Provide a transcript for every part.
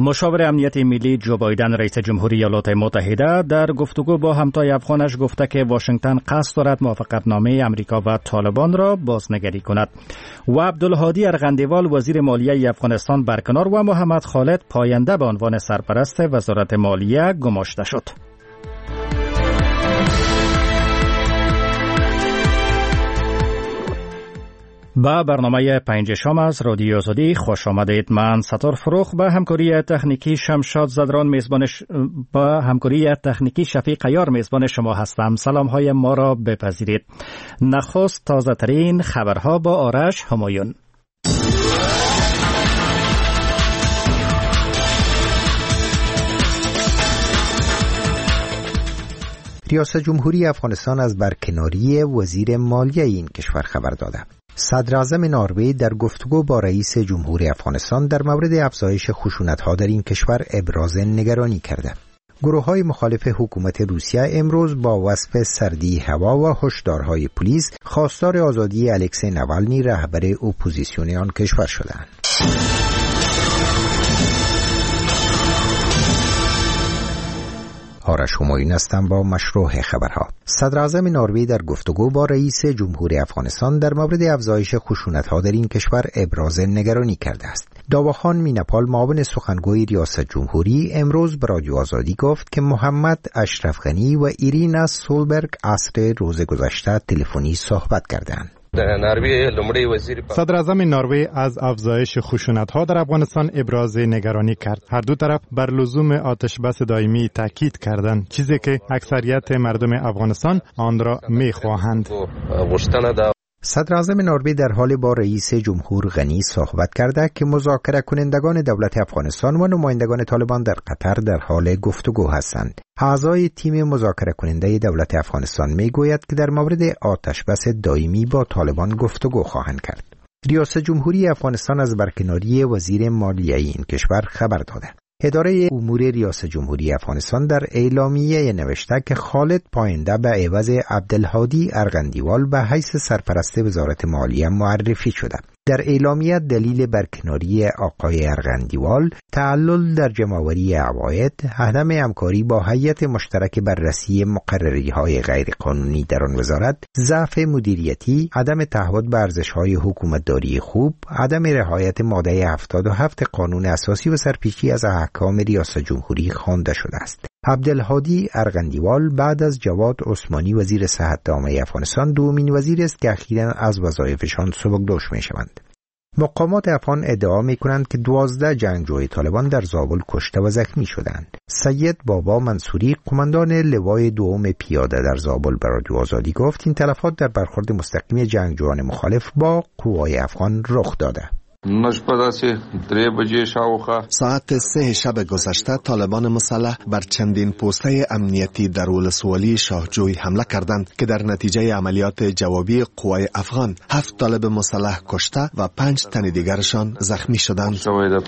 مشاور امنیت ملی جو بایدن رئیس جمهوری ایالات متحده در گفتگو با همتای افغانش گفته که واشنگتن قصد دارد موافقتنامه امریکا و طالبان را بازنگری کند و عبدالهادی ارغندیوال وزیر مالیه افغانستان برکنار و محمد خالد پاینده به عنوان سرپرست وزارت مالیه گماشته شد. با برنامه پنج شام از رادیو آزادی خوش آمدید. من ستار فروخ با همکاری تکنیکی شمشاد زدران با همکاری تکنیکی شفیق عیار میزبان شما هستم. سلام های ما را بپذیرید. نخست تازه ترین خبرها با آرش همایون. ریاست جمهوری افغانستان از برکناری وزیر مالیه این کشور خبر داده. صدر اعظم نروژ در گفتگو با رئیس جمهوری افغانستان در مورد افزایش خشونت‌ها در این کشور ابراز نگرانی کرده. گروه‌های مخالف حکومت روسیه امروز با وصف سردی هوا و هشدارهای پلیس خواستار آزادی الکسی نوالنی رهبر اپوزیسیون آن کشور شدند. آرش همایون هستم با مشروع خبرها. صدر اعظم نروژ در گفتگو با رئیس جمهوری افغانستان در مورد افزایش خشونت‌ها در این کشور ابراز نگرانی کرده است. داواخان مینپال معاون سخنگوی ریاست جمهوری امروز به رادیو آزادی گفت که محمد اشرف غنی و ایرینا سولبرگ عصر روز گذشته تلفنی صحبت کردند. صدر اعظم نروژ از افزایش خشونت‌ها در افغانستان ابراز نگرانی کرد. هر دو طرف بر لزوم آتش بس دائمی تاکید کردند، چیزی که اکثریت مردم افغانستان آن را می‌خواهند. صدر اعظم نروژ در حال با رئیس جمهور غنی صحبت کرده که مذاکره کنندگان دولت افغانستان و نمایندگان طالبان در قطر در حال گفتگو هستند. اعضای تیم مذاکره کننده دولت افغانستان میگوید که در مورد آتش بس دائمی با طالبان گفتگو خواهند کرد. ریاست جمهوری افغانستان از برکناری وزیر مالیه این کشور خبر داده. اداره امور ریاست جمهوری افغانستان در اعلامیه نوشته که خالد پاینده به عوض عبدالهادی ارغندیوال به حیث سرپرست وزارت مالیه معرفی شده. در اعلامیه دلیل برکناری آقای ارغندیوال تعلل در جمع‌آوری عواید، عدم همکاری با هیئت مشترک بررسی مقرری‌های غیرقانونی در آن وزارت، ضعف مدیریتی، عدم تعهد به ارزش‌های حکومتداری خوب، عدم رعایت ماده 77 قانون اساسی و سرپیچی از احکام ریاست جمهوری خوانده شده است. عبدالهادی ارغندیوال بعد از جواد عثمانی وزیر صحت عامه افغانستان دومین وزیر است که اخیراً از وظایفشان سبکدوش می‌شوند. مقامات افغان ادعا می‌کنند که 12 جنگجوی طالبان در زابل کشته و زخمی شدند. سید بابا منصوری قماندان لوای دوم پیاده در زابل به رادیو آزادی گفت این تلفات در برخورد مستقیم جنگجویان مخالف با قوای افغان رخ داده. ساعت 3 شب گذشته طالبان مسلح بر چندین پوسته امنیتی در ولسوالی شاهجوی حمله کردند که در نتیجه عملیات جوابی قوای افغان 7 طالب مسلح کشته و 5 تن دیگرشان زخمی شدند.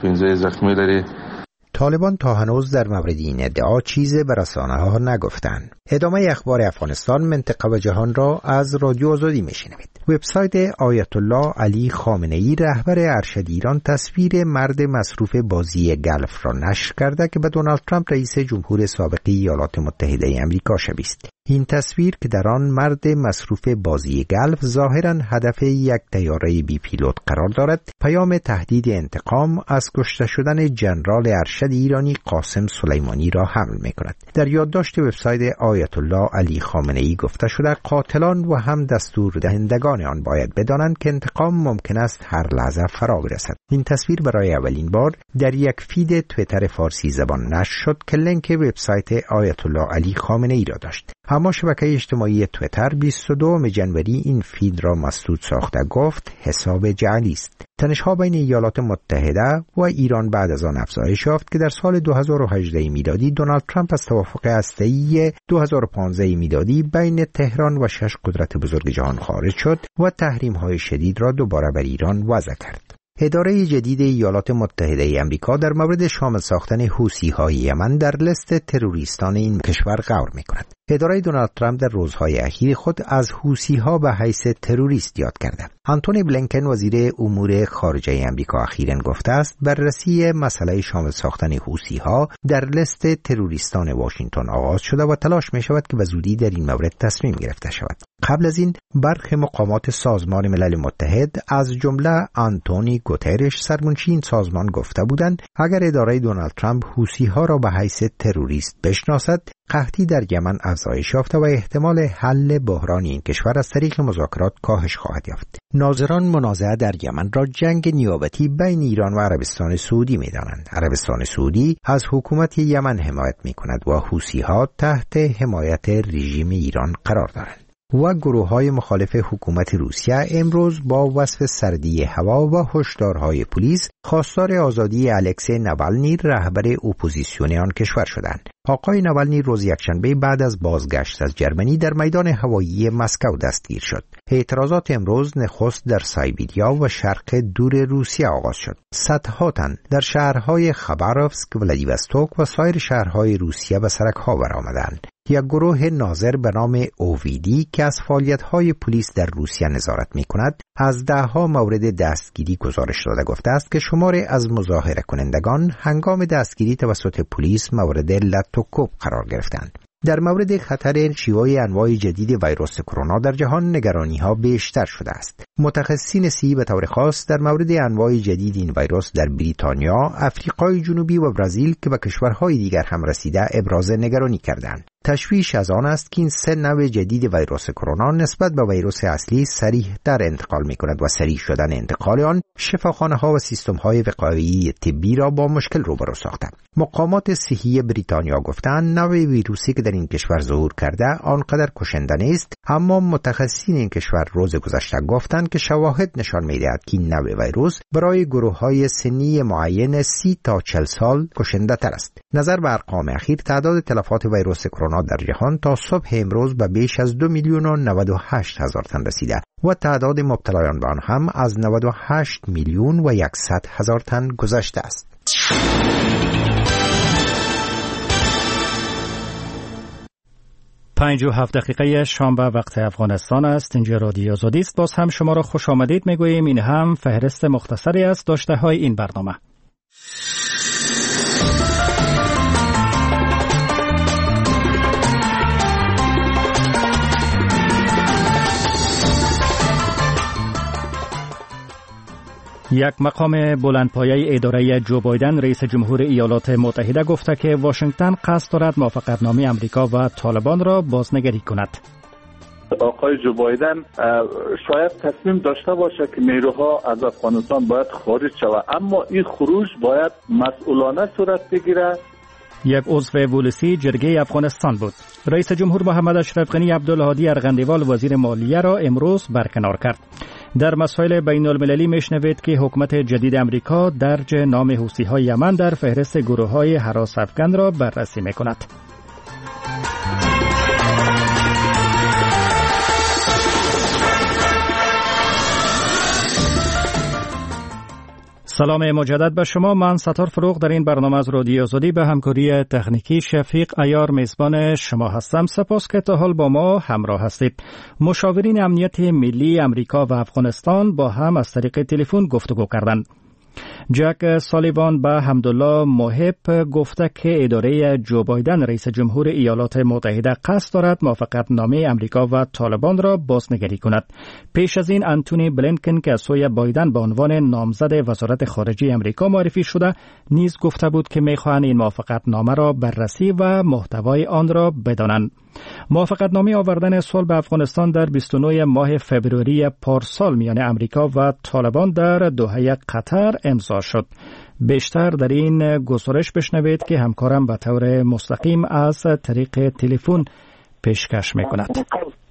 طالبان تا هنوز در مورد این ادعا چیزی به رسانه‌ها نگفتند. ادامه اخبار افغانستان، منطقه و جهان را از رادیو آزادی میشنوید. وبسایت آیت الله علی خامنه‌ای رهبر ارشد ایران تصویر مرد مصروف بازی گلف را نشر کرده که به دونالد ترامپ رئیس جمهور سابق ایالات متحده آمریکا شبیه است. این تصویر که در آن مرد مصروف بازی گلف ظاهراً هدف یک طیاره بی پیلوت قرار دارد، پیام تهدید انتقام از کشته شدن ژنرال ارشد ایرانی قاسم سلیمانی را حمل می‌کند. در یادداشت وبسایت آیت الله علی خامنه‌ای گفته شده قاتلان و هم دستور دهندگان آن باید بدانند که انتقام ممکن است هر لحظه فرا برسد. این تصویر برای اولین بار در یک فید توییتر فارسی زبان نشر شد که لینک وبسایت آیت الله علی خامنه‌ای را داشت. اما شبکه اجتماعی توییتر 22 ژانویه این فید را مسدود ساخته گفت حساب جعلی است. تنش‌ها بین ایالات متحده و ایران بعد از آن افزایش یافت که در سال 2018 میلادی دونالد ترامپ از توافق هسته‌ای 2015 میلادی بین تهران و 6 قدرت بزرگ جهان خارج شد و تحریم‌های شدید را دوباره بر ایران وضع کرد. اداره جدید ایالات متحده آمریکا در مورد شامل ساختن حوثی‌های یمن در لیست تروریستان این کشور غور می‌کند. اداره دونالد ترامپ در روزهای اخیر خود از حوثی‌ها به حیث تروریست یاد کرده. آنتونی بلینکن وزیر امور خارجه آمریکا اخیراً گفته است بررسی مسئله شامل ساختن حوثی‌ها در لیست تروریستان واشنگتن آغاز شده و تلاش می شود که به زودی در این مورد تصمیم گرفته شود. قبل از این برخی مقامات سازمان ملل متحد از جمله آنتونی گوترش سرمنشی این سازمان گفته بودند اگر اداره دونالد ترامپ حوثی‌ها را به حیث تروریست بشناسد، قحطی در یمن افزایش یافته و احتمال حل بحران این کشور از طریق مذاکرات کاهش خواهد یافت. ناظران منازعه در یمن را جنگ نیابتی بین ایران و عربستان سعودی می‌دانند. عربستان سعودی از حکومت یمن حمایت می‌کند و حوثی‌ها تحت حمایت رژیم ایران قرار دارند. و گروه‌های مخالف حکومت روسیه امروز با وصف سردی هوا و هشدارهای پلیس خواستار آزادی الکسی ناوالنی رهبر اپوزیسیون آن کشور شدند. آقای ناوالنی روز یکشنبه بعد از بازگشت از جرمنی در میدان هوایی مسکو دستگیر شد. اعتراضات امروز نخست در سایبیریا و شرق دور روسیه آغاز شد. صدها تن در شهرهای خباروفسک، ولادیوستوک و سایر شهرهای روسیه به سرک‌ها برآمدند. یک گروه ناظر به نام اوویدی که از فعالیت‌های پلیس در روسیه نظارت می‌کند، از ده‌ها مورد دستگیری گزارش داده گفته است که شماری از مظاهره کنندگان هنگام دستگیری توسط پلیس مورد لط و کوب قرار گرفتند. در مورد خطر شیوع انواع جدید ویروس کرونا در جهان نگرانی‌ها بیشتر شده است. متخصصین صحی به طور خاص در مورد انواع جدید این ویروس در بریتانیا، آفریقای جنوبی و برزیل که به کشورهای دیگر هم رسیده ابراز نگرانی کردند. تشویش از آن است که این سه نوع جدید ویروس کرونا نسبت به ویروس اصلی سریع‌تر انتقال می‌کند و سریع شدن انتقال آن شفاخانه‌ها و سیستم‌های وقایعی طبی را با مشکل روبرو ساخته. مقامات صحی بریتانیا گفتند نوع ویروسی که در این کشور ظهور کرده آنقدر کشنده نیست، اما متخصصین این کشور روز گذشته گفتند که شواهد نشان می‌دهد که این نوع ویروس برای گروه‌های سنی معین 30 تا 40 سال کشنده تر است. نظر به ارقام اخیر تعداد تلفات ویروس کرونا در جهان تا صبح امروز به بیش از 2,098,000 تن رسیده و تعداد مبتلایان به آن هم از 98,100,000 تن گذشته است. 57 دقیقه شنبه وقت افغانستان است. اینجا رادیو آزادی است. باز هم شما را خوش آمدید میگوییم. این هم فهرست مختصری از داشته های این برنامه. یک مقام بلندپایه اداره جو بایدن رئیس جمهور ایالات متحده گفته که واشنگتن قصد دارد موافقتنامه امریکا و طالبان را بازنگری کند. آقای جو بایدن شاید تصمیم داشته باشه که نیروها از افغانستان باید خارج شود، اما این خروج باید مسئولانه صورت بگیره. یک عضو ولسی جرگه افغانستان بود. رئیس جمهور محمد اشرف غنی عبدالهادی ارغندیوال وزیر مالیه را امروز برکنار کرد. در مسائل بین المللی میشنوید که حکومت جدید امریکا درج نام حوثی‌های یمن در فهرست گروه‌های هراس افکن را بررسی می‌کند. سلام مجدد به شما. من ستار فروغ در این برنامه از رادیو آزادی به همکاری تکنیکی شفیق عیار میزبان شما هستم. سپاس که تا حال با ما همراه هستید. مشاورین امنیت ملی امریکا و افغانستان با هم از طریق تلفن گفتگو کردند. جک سالیوان به حمدالله محب گفته که اداره جو بایدن رئیس جمهور ایالات متحده قصد دارد موافقتنامه امریکا و طالبان را بازنگری کند. پیش از این آنتونی بلینکن که از سوی بایدن به عنوان نامزد وزارت خارجه امریکا معرفی شده نیز گفته بود که می‌خواهند این موافقتنامه را بررسی و محتوای آن را بدانند. موافقتنامه آوردن صلح به افغانستان در 29 ماه فوریه پارسال میان امریکا و طالبان در دوحه قطر امضا شد. بیشتر در این گزارش بشنوید که همکارم به طور مستقیم از طریق تلفن پیشکش میکند.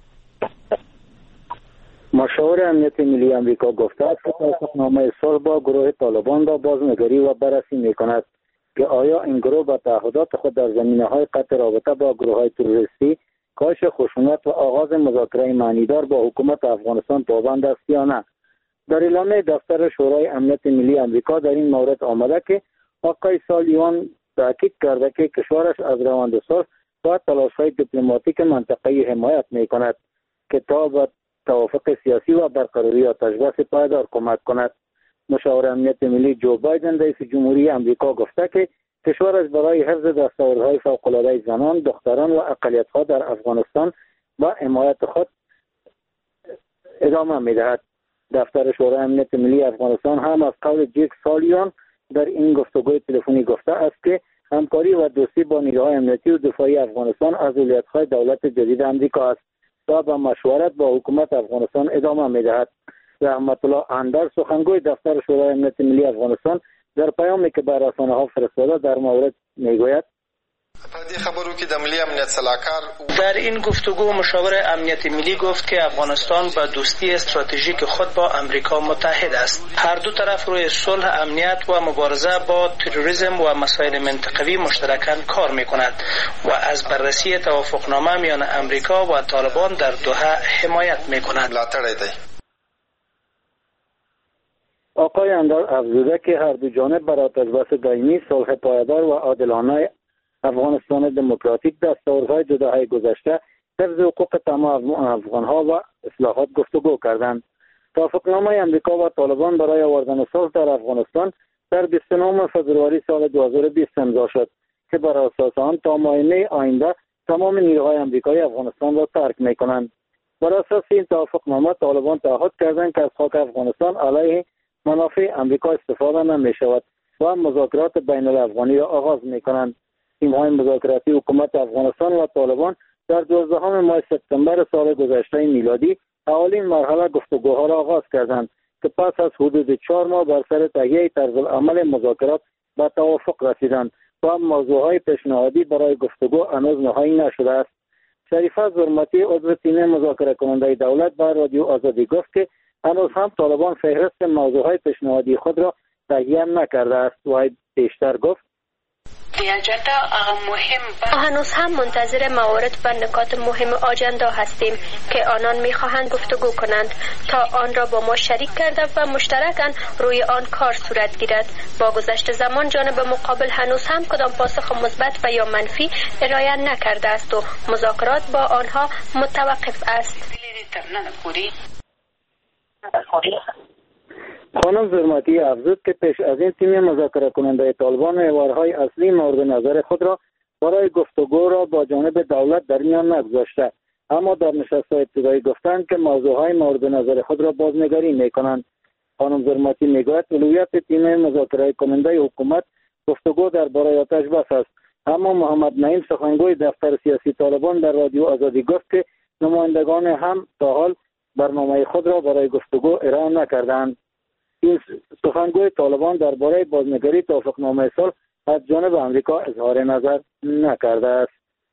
مشاور امنیت ملی امریکا گفته است که موافقتنامه صلح با گروه طالبان را بازنگری و بررسی میکند که آیا این گروه با تعهدات خود در زمینه‌های قطع رابطه با گروه‌های تروریستی، کاهش خشونت و آغاز مذاکره معنیدار با حکومت افغانستان پابند است یا نه. در اعلامیه دفتر شورای امنیت ملی امریکا در این مورد آمده که آقای سالیوان تاکید کرده که کشورش از روند صلح و تلاش‌های دیپلماتیک منطقه‌ای حمایت می‌کند که تا به توافق سیاسی و برقراری آتش‌بس پایدار کمک کند. مشاور امنیت ملی جو بایدن رئیس جمهوری آمریکا گفته که کشورش برای حفظ دستاوردهای فوق‌العاده زنان، دختران و اقلیت‌ها در افغانستان و حمایت خود ادامه می‌دهد. دفتر شورای امنیت ملی افغانستان هم از قول جیک سالیان در این گفتگوی تلفنی گفته است که همکاری و دوستی با نیروهای امنیتی و دفاعی افغانستان از اولویت‌های دولت جدید آمریکا است و به مشورت با حکومت افغانستان ادامه می‌دهد. رحمت الله اندر سخنگوی دفتر شورای امنیت ملی افغانستان در پیامی که به رسانه‌ها فرستاده در مورد میگوید در این گفتگو مشاور امنیت ملی گفت که افغانستان به دوستی استراتژیک خود با امریکا متحد است. هر دو طرف روی صلح، امنیت و مبارزه با تروریسم و مسائل منطقوی مشترکاً کار می‌کند و از بررسی توافقنامه میان امریکا و طالبان در دوحه حمایت می‌کند. آقای اندر افزوده که هر دو جانب بر آتش‌بس دائمی، صلح پایدار و عادلانه افغانستان دموکراتیک، دستاوردهای جداهای گذشته، حفظ حقوق تمام افغانها و اصلاحات گفتگو کردند. توافقنامه امریکا و طالبان برای آوردن صلح در افغانستان در 29 فوریه سال 2020 امضا شد که بر اساس آن تا ماه می آینده تمام نیروهای آمریکایی افغانستان را ترک می‌کنند. بر اساس این توافقنامه طالبان تعهد کردند که از خاک افغانستان علیه منافع امریکا استفاده نمی‌شود و مذاکرات بین الافغانی را آغاز می‌کنند. تیم‌های مذاکراتی حکومت افغانستان و طالبان در 12 ماه سپتامبر سال گذشته میلادی اولین مرحله گفتگوها را آغاز کردند که پس از حدود 4 ماه بر سر تهیه طرزالعمل مذاکرات به توافق رسیدند و موضوعهای پیشنهادی برای گفتگو هنوز نهایی نشده است. شریفه زرمتی عضو تیم مذاکره کننده دولت به رادیو آزادی گفت که هنوز هم طالبان فهرست موضوعهای پیشنهادی خود را تهیه نکرده است و بیشتر گفت هنوز هم منتظر موارد و نکات مهم آجندا هستیم که آنان میخواهند گفتگو کنند تا آن را با ما شریک کرده و مشترکاً روی آن کار صورت گیرد. با گذشت زمان جانب مقابل هنوز هم کدام پاسخ مثبت و یا منفی ارائه نکرده است و مذاکرات با آنها متوقف است. خانم زرمتی افزود که پیش از این تیم مذاکره کننده طالبان محورهای اصلی مورد نظر خود را برای گفتگو را با جانب دولت در میان نگذاشته، اما در نشست‌های ابتدایی گفتند که موضوعهای مورد نظر خود را بازنگری می‌کنند. خانم زرمتی میگوید اولویت تیم مذاکره کننده حکومت گفتگو درباره آتش‌بس است، اما محمد نعیم سخنگوی دفتر سیاسی طالبان در رادیو آزادی گفت که نمایندگان هم تا حال برنامه خود را برای گفتگو ارائه نکردند. این سخنگوی طالبان درباره بازنگری توافقنامه صلح از جانب آمریکا اظهار نظر نکرده است.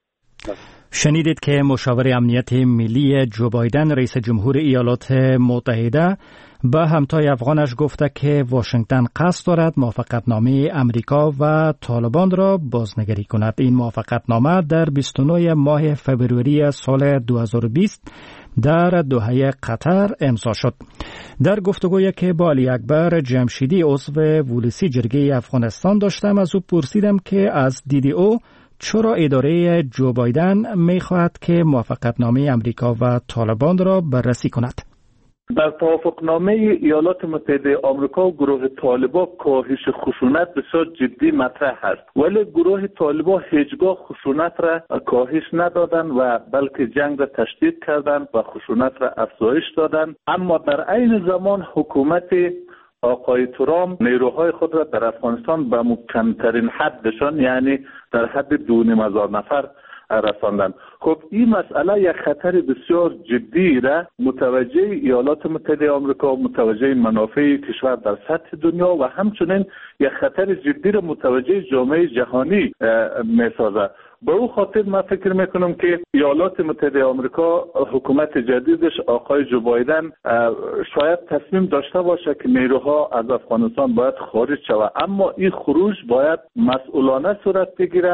شنیدید که مشاور امنیت ملی جو بایدن رئیس جمهور ایالات متحده به همتای افغانش گفته که واشنگتن قصد دارد موافقتنامه امریکا و طالبان را بازنگری کند. این موافقتنامه در 29 ماه فوریه سال 2020 در دوحه قطر امضا شد. در گفتگویی که با علی اکبر جمشیدی عضو ولسی جرگه افغانستان داشتم از او پرسیدم که از دید او چرا اداره جو بایدن می‌خواهد که موافقتنامه امریکا و طالبان را بررسی کند. در توافقنامه ایالات متحده آمریکا و گروه طالبان کاهش خشونت بسیار جدی مطرح است، ولی گروه طالبان هیچگاه خشونت را کاهش ندادند و بلکه جنگ را تشدید کردند و خشونت را افزایش دادند. اما در عین زمان حکومت آقای ترامپ نیروهای خود را در افغانستان به کمترین حدشان، یعنی در حد 2,500 نفر رساندند. خب این مسئله یک خطر بسیار جدی را متوجه ایالات متحده آمریکا، متوجه منافع کشور در سطح دنیا و همچنین یک خطر جدی را متوجه جامعه جهانی می‌سازد. به او خاطر من فکر میکنم که ایالات متحده آمریکا حکومت جدیدش آقای جو بایدن شاید تصمیم داشته باشه که نیروها از افغانستان باید خارج شود، اما این خروج باید مسئولانه صورت بگیره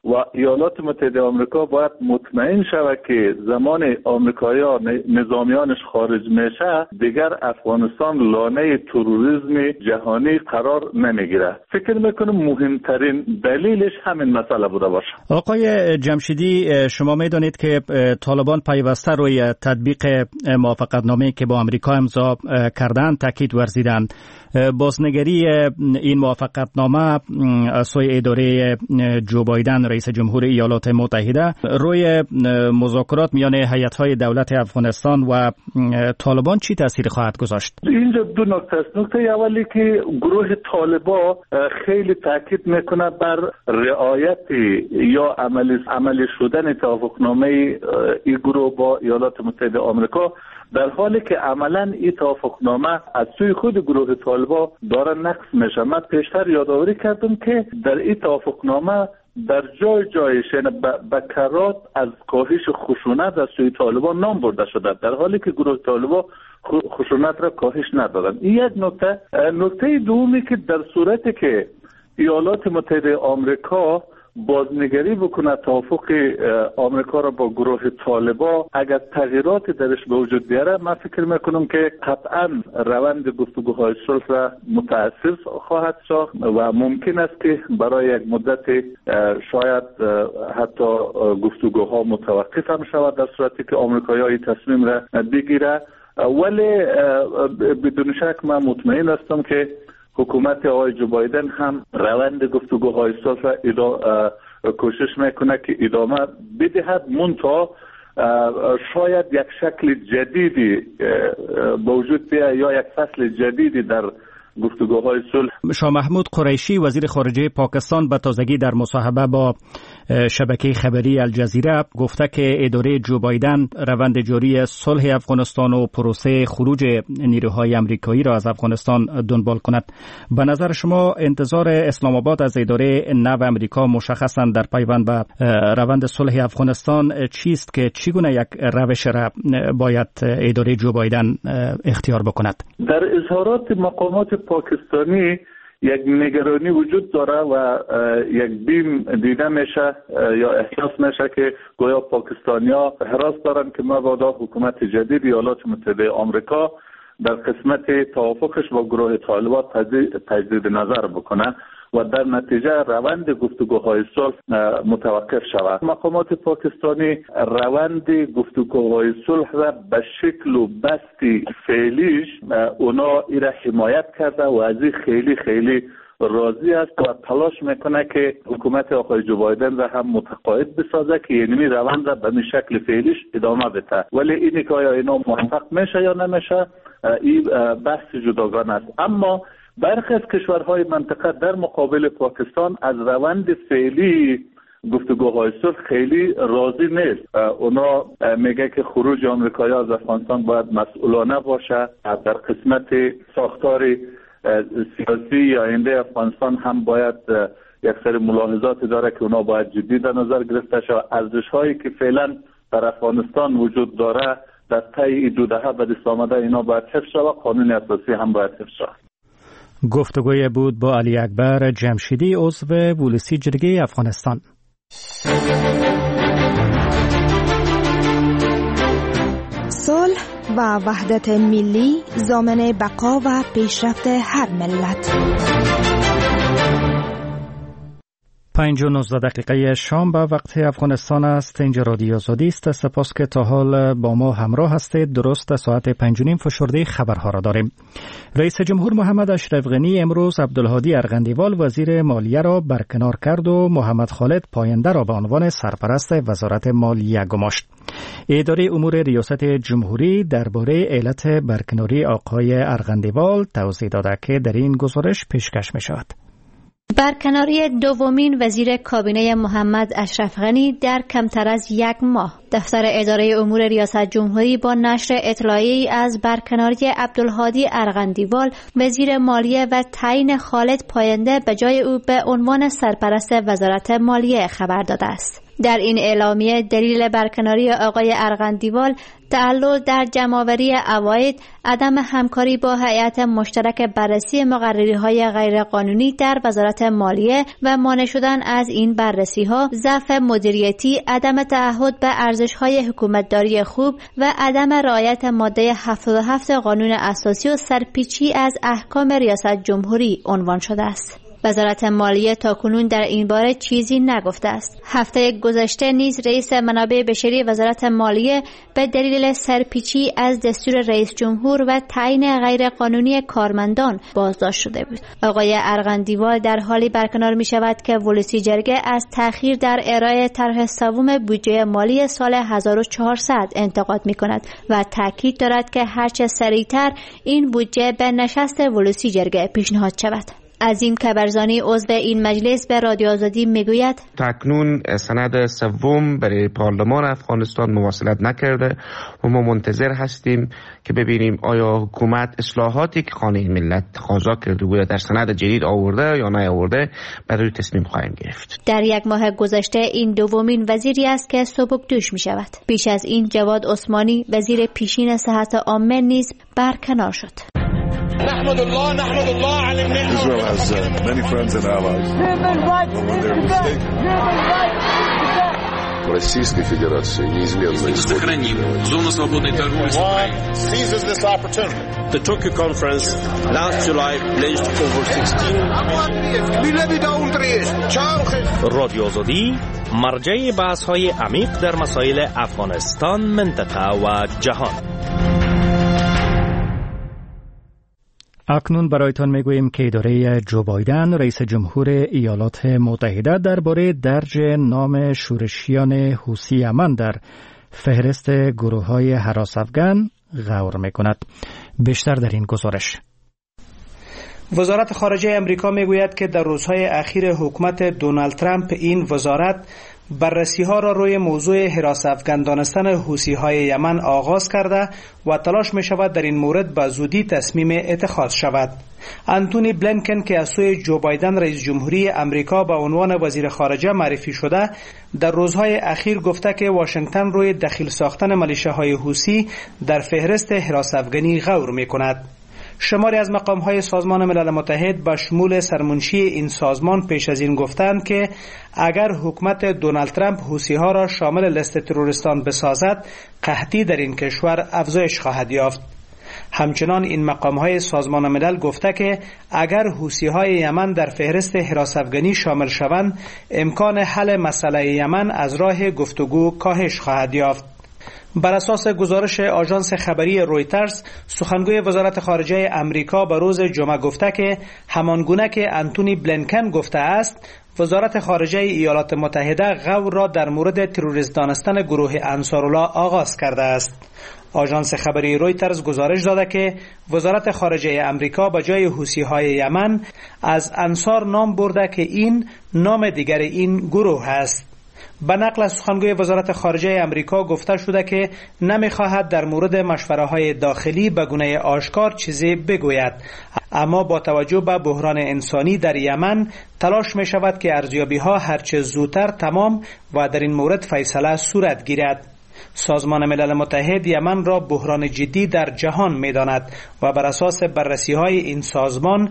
و ایالات متحده آمریکا باید مطمئن شود که زمان آمریکایی‌ها نظامیانش خارج میشه دیگر افغانستان لانه تروریسم جهانی قرار نمیگیره. فکر میکنم مهمترین دلیلش همین مسئله بوده باشه. آقای جمشیدی، شما میدانید که طالبان پیوسته روی تطبیق موافقتنامه‌ای که با آمریکا امضا کردند تاکید ورزیدند. بازنگری این موافقتنامه از سوی اداره جو بایدن رئیس جمهور ایالات متحده روی مذاکرات میان هیئت‌های دولت افغانستان و طالبان چی تاثیر خواهد گذاشت؟ اینجا دو نکته است. نکته اولی که گروه طالبان خیلی تاکید میکنه بر رعایت یا عملی شدن توافقنامه این گروه با ایالات متحده آمریکا، در حالی که عملا این توافقنامه از سوی خود گروه طالبان داره نقض میشه. من پیشتر یادآوری کردم که در این توافقنامه در جایش بکرات از کاهش خشونت از سوی طالبان نام برده شده، در حالی که گروه طالبان خشونت را کاهش ندادن. این یک نکته. نکته دومی که در صورتی که ایالات متحده آمریکا بازنگری بکنه توافق آمریکا را با گروه طالبان، اگر تغییراتی درش به وجود بیاره، من فکر میکنم که قطعا روند گفتگوهای صلح را متأثر خواهد ساخت و ممکن است که برای یک مدت شاید حتی گفتگوها متوقف هم شود در صورتی که آمریکایی‌ها این تصمیم را بگیره. ولی بدون شک من مطمئن هستم که حکومت آقای جو بایدن هم روند گفتگوهای صلح را کوشش میکنه که ادامه بدهد، منتها شاید یک شکل جدیدی به وجود بیاید یا یک فصل جدیدی در گفتگوهای صلح. شاه محمود قریشی وزیر خارجه پاکستان به تازگی در مصاحبه با شبکه خبری الجزیره گفته که اداره جو بایدن روند جاری صلح افغانستان و پروسه خروج نیروهای آمریکایی را از افغانستان دنبال کند. به نظر شما انتظار اسلام آباد از اداره نو آمریکا مشخصاً در پیوند به روند صلح افغانستان چیست که چگونه یک روش را باید اداره جو بایدن اختیار بکند؟ در اظهارات مقامات پاکستانی یک نگرانی وجود داره و یک بیم دیده میشه یا احساس میشه که گویا پاکستانیا حراس دارن که مبادا حکومت جدید ایالات متحده آمریکا در قسمت توافقش با گروه طالبان تجدید نظر بکنه و در نتیجه روند گفتگوهای صلح متوقف شود. مقامات پاکستانی روند گفتگوهای صلح را به شکل و بستی فعلیش اونا ایره حمایت کرده و از این خیلی راضی است و تلاش میکنه که حکومت آقای جو بایدن را هم متقاعد بسازه که یعنی روند را به این شکل فعلیش ادامه بده. ولی اینی که آیا اینا موفق میشه یا نمیشه این بحث جداگانه است. اما برخی از کشورهای منطقه در مقابل پاکستان از روند فعلی گفتگوهای صلح خیلی راضی نیست. اونا میگه که خروج آمریکایی از افغانستان باید مسئولانه باشه. در قسمت ساختار سیاسی یا آینده افغانستان هم باید یک سری ملاحظات داره که اونا باید جدی در نظر گرفته شود. ارزش‌هایی که فعلا در افغانستان وجود داره در طی 2 دهه به دست آمده اینا باید حفظ شود. قانون اساسی هم باید حفظ شود. گفتگوی بود با علی اکبر جمشیدی عضو پلیسی جرگه افغانستان. صلح و وحدت ملی ضامن بقا و پیشرفت هر ملت. 5:19 شام به وقت افغانستان است. اینجا رادیو آزادی است. سپاس که تا حال با ما همراه هستید. درست ساعت 5:30 فشرده خبرها را داریم. رئیس جمهور محمد اشرف غنی امروز عبدالهادی ارغندیوال وزیر مالیه را برکنار کرد و محمد خالد پاینده را به عنوان سرپرست وزارت مالیه گماشت. اداره امور ریاست جمهوری درباره علت برکناری آقای ارغندیوال توضیح داده که در این گزارش پیشکش می شود. برکناری دومین وزیر کابینه محمد اشرف غنی در کمتر از 1 ماه. دفتر اداره امور ریاست جمهوری با نشر اطلاعی از برکناری عبدالهادی ارغندیوال وزیر مالیه و تعیین خالد پاینده به جای او به عنوان سرپرست وزارت مالیه خبر داده است. در این اعلامیه دلیل برکناری آقای ارغندیوال تعلل در جمع‌آوری عواید، عدم همکاری با هیئت مشترک بررسی مقرری‌های غیرقانونی در وزارت مالیه و مانع شدن از این بررسی‌ها، ضعف مدیریتی، عدم تعهد به ارزش‌های حکومتداری خوب و عدم رعایت ماده 77 قانون اساسی و سرپیچی از احکام ریاست جمهوری عنوان شده است. وزارت مالیه تاکنون در این باره چیزی نگفته است. هفته گذشته نیز رئیس منابع بشری وزارت مالیه به دلیل سرپیچی از دستور رئیس جمهور و تعیین غیر قانونی کارمندان بازداشت شده بود. آقای ارغندیوال در حالی برکنار می شود که ولسی جرگه از تأخیر در ارائه طرح سوم بودجه مالی سال 1400 انتقاد می کند و تاکید دارد که هرچه سریعتر این بودجه به نشست ولسی جرگه پیشنهاد شود. عظیم کبرزانی عضو این مجلس به رادیو آزادی میگوید تکنون سند سوم برای پارلمان افغانستان مواصلت نکرده و ما منتظر هستیم که ببینیم آیا حکومت اصلاحاتی که خانه ملت تقاضا کرده بود در سند جدید آورده یا نیاورده، برای تصمیم خواهیم گرفت. در یک ماه گذشته این دومین وزیری است که سبکدوش می شود. پیش از این جواد عثمانی وزیر پیشین صحت عامه نیز برکنار شد. نحمد الله على النعمة. Israel has many friends and allies. Российской Федерации неизменно сохраним зону свободной торговли с Украиной. Seizes this opportunity. The Tokyo conference last July pledged over 16. رادیو آزادی مرجع بحث‌های عمیق در مسائل افغانستان، منطقه و جهان. اکنون برایتان میگوییم که اداره جو بایدن رئیس جمهور ایالات متحده درباره درج نام شورشیان حوثی یمن در فهرست گروه‌های هراس افغان غور میکند. بیشتر در این گزارش. وزارت خارجه امریکا میگوید که در روزهای اخیر حکومت دونالد ترامپ این وزارت بررسی‌ها را روی موضوع حراس افغان دانستن حوثی‌های یمن آغاز کرده و تلاش می‌شود در این مورد به زودی تصمیم اتخاذ شود. آنتونی بلینکن که از سوی جو بایدن رئیس جمهوری امریکا به عنوان وزیر خارجه معرفی شده، در روزهای اخیر گفته که واشنگتن روی دخیل ساختن ملیشه‌های حوثی در فهرست حراس افغانی غور می‌کند. شماری از مقام‌های سازمان ملل متحد به شمول سرمنشی این سازمان پیش از این گفتند که اگر حکومت دونالد ترامپ حوثی‌ها را شامل لیست تروریستان بسازد، قحطی در این کشور افزایش خواهد یافت. همچنان این مقام‌های سازمان ملل گفته که اگر حوثی‌های یمن در فهرست حراس افغانی شامل شوند، امکان حل مسئله یمن از راه گفتگو کاهش خواهد یافت. بر اساس گزارش آژانس خبری رویترز، سخنگوی وزارت خارجه امریکا به روز جمعه گفته که همانگونه که آنتونی بلینکن گفته است، وزارت خارجه ایالات متحده غور را در مورد تروریست دانستن گروه انصارالله آغاز کرده است. آژانس خبری رویترز گزارش داده که وزارت خارجه امریکا به جای حوثی‌های یمن از انصار نام برده که این نام دیگر این گروه است. به نقل از سخنگوی وزارت خارجه امریکا گفته شده که نمی‌خواهد در مورد مشوره‌های داخلی به گونه آشکار چیزی بگوید، اما با توجه به بحران انسانی در یمن تلاش می شود که ارزیابی‌ها هرچه زودتر تمام و در این مورد فیصله صورت گیرد. سازمان ملل متحد یمن را بحران جدی در جهان می داند و بر اساس بررسی‌های این سازمان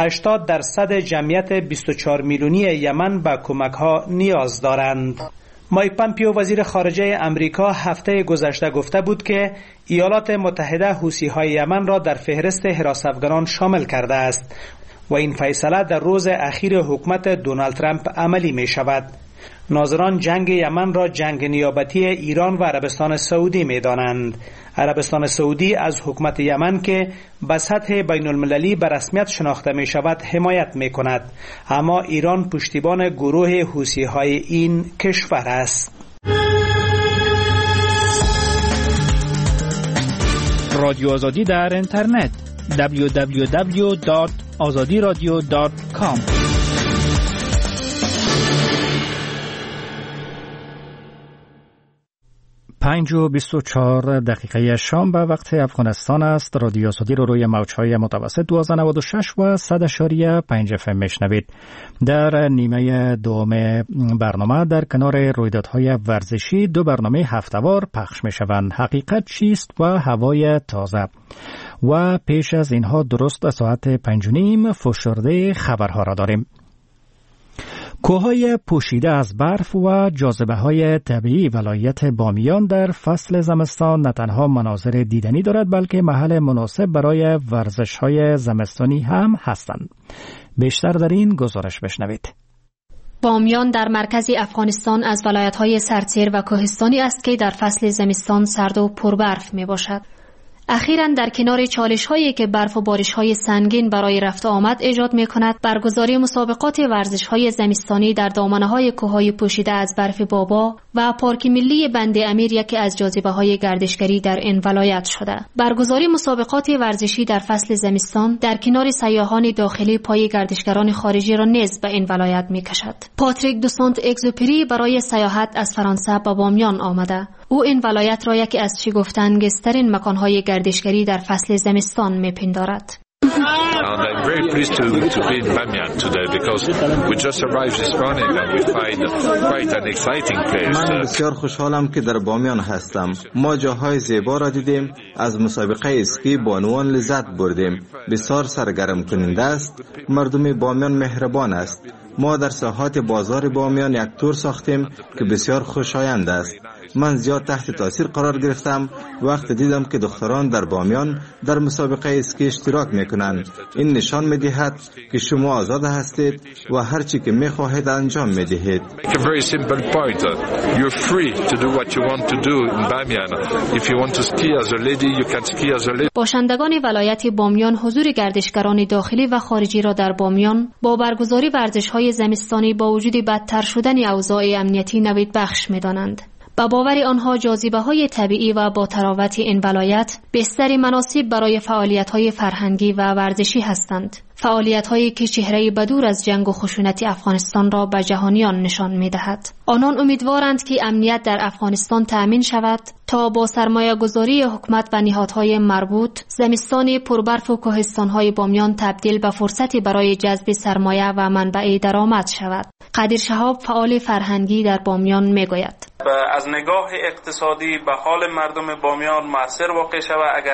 80% جمعیت 24 میلیونی یمن به کمک‌ها نیاز دارند. مایک پامپیو وزیر خارجه امریکا هفته گذشته گفته بود که ایالات متحده حوثی‌های یمن را در فهرست حراس افغانان شامل کرده است و این فیصله در روز اخیر حکومت دونالد ترامپ عملی می شود. ناظران جنگ یمن را جنگ نیابتی ایران و عربستان سعودی می دانند. عربستان سعودی از حکومت یمن که به سطح بین المللی به رسمیت شناخته می شود حمایت می کند، اما ایران پشتیبان گروه حوثی های این کشور است. رادیو آزادی در اینترنت www.azadiradio.com. 5:24 شام به وقت افغانستان است. رادیو آزادی رو روی موج‌های متوسط 1296 و 100.5 FM میشنوید. در نیمه دوم برنامه در کنار رویدادهای ورزشی 2 برنامه هفته‌وار پخش میشوند. حقیقت چیست و هوای تازه. و پیش از اینها درست ساعت 5:30 فشرده خبرها را داریم. کوههای پوشیده از برف و جاذبه‌های طبیعی ولایت بامیان در فصل زمستان نه تنها مناظر دیدنی دارد بلکه محل مناسب برای ورزش‌های زمستانی هم هستند. بیشتر در این گزارش بشنوید. بامیان در مرکز افغانستان از ولایت‌های سرتیر و کوهستانی است که در فصل زمستان سرد و پربرف میباشد. اخیراً در کنار چالش‌هایی که برف و بارش‌های سنگین برای رفت و آمد ایجاد می‌کند، برگزاری مسابقات ورزش‌های زمستانی در دامنه‌های کوه‌های پوشیده از برف بابا و پارک ملی بند امیر یکی از جاذبه‌های گردشگری در این ولایت شده. برگزاری مسابقات ورزشی در فصل زمستان در کنار سیاحان داخلی پای گردشگران خارجی را نیز به این ولایت می‌کشد. پاتریک دو سانت اگزوپری برای سیاحت از فرانسه به بامیان آمده. او این ولایت را یکی از شگفت‌انگیزترین مکان‌های گردشگری در فصل زمستان می‌پندارد. And I'm very pleased to be in Bamiyan today because we just arrived this morning and we find quite an exciting place. من بسیار خوشحالم که در بامیان هستم. ما جاهای زیبا را دیدیم، از مسابقه اسکی بانوان لذت بردیم. بسیار سرگرم کننده است. مردم بامیان مهربان است. ما در ساحات بازار بامیان یک تور ساختیم که بسیار خوشایند است. من زیاد تحت تاثیر قرار گرفتم وقت دیدم که دختران در بامیان در مسابقه اسکی اشتراک میکنند. این نشان میدهد که شما آزاد هستید و هر چی که میخواهید انجام میدهید. باشندگان ولایت بامیان حضور گردشگران داخلی و خارجی را در بامیان با برگزاری ورزش‌های زمستانی با وجود بدتر شدن اوضاع امنیتی نوید بخش می‌دانند. با باور آنها جاذبه‌های طبیعی و با تراوت این ولایت بستر مناسب برای فعالیت‌های فرهنگی و ورزشی هستند. فعالیت‌هایی که چهره بدور از جنگ و خشونت افغانستان را به جهانیان نشان می‌دهد. آنان امیدوارند که امنیت در افغانستان تأمین شود تا با سرمایه‌گذاری حکومت و نهادهای مربوط زمستان پربرف و کوهستان‌های بامیان تبدیل به فرصتی برای جذب سرمایه و منبع درآمد شود. قادر شهاب فعال فرهنگی در بامیان می‌گوید: از نگاه اقتصادی به حال مردم بامیان مؤثر واقع شود اگر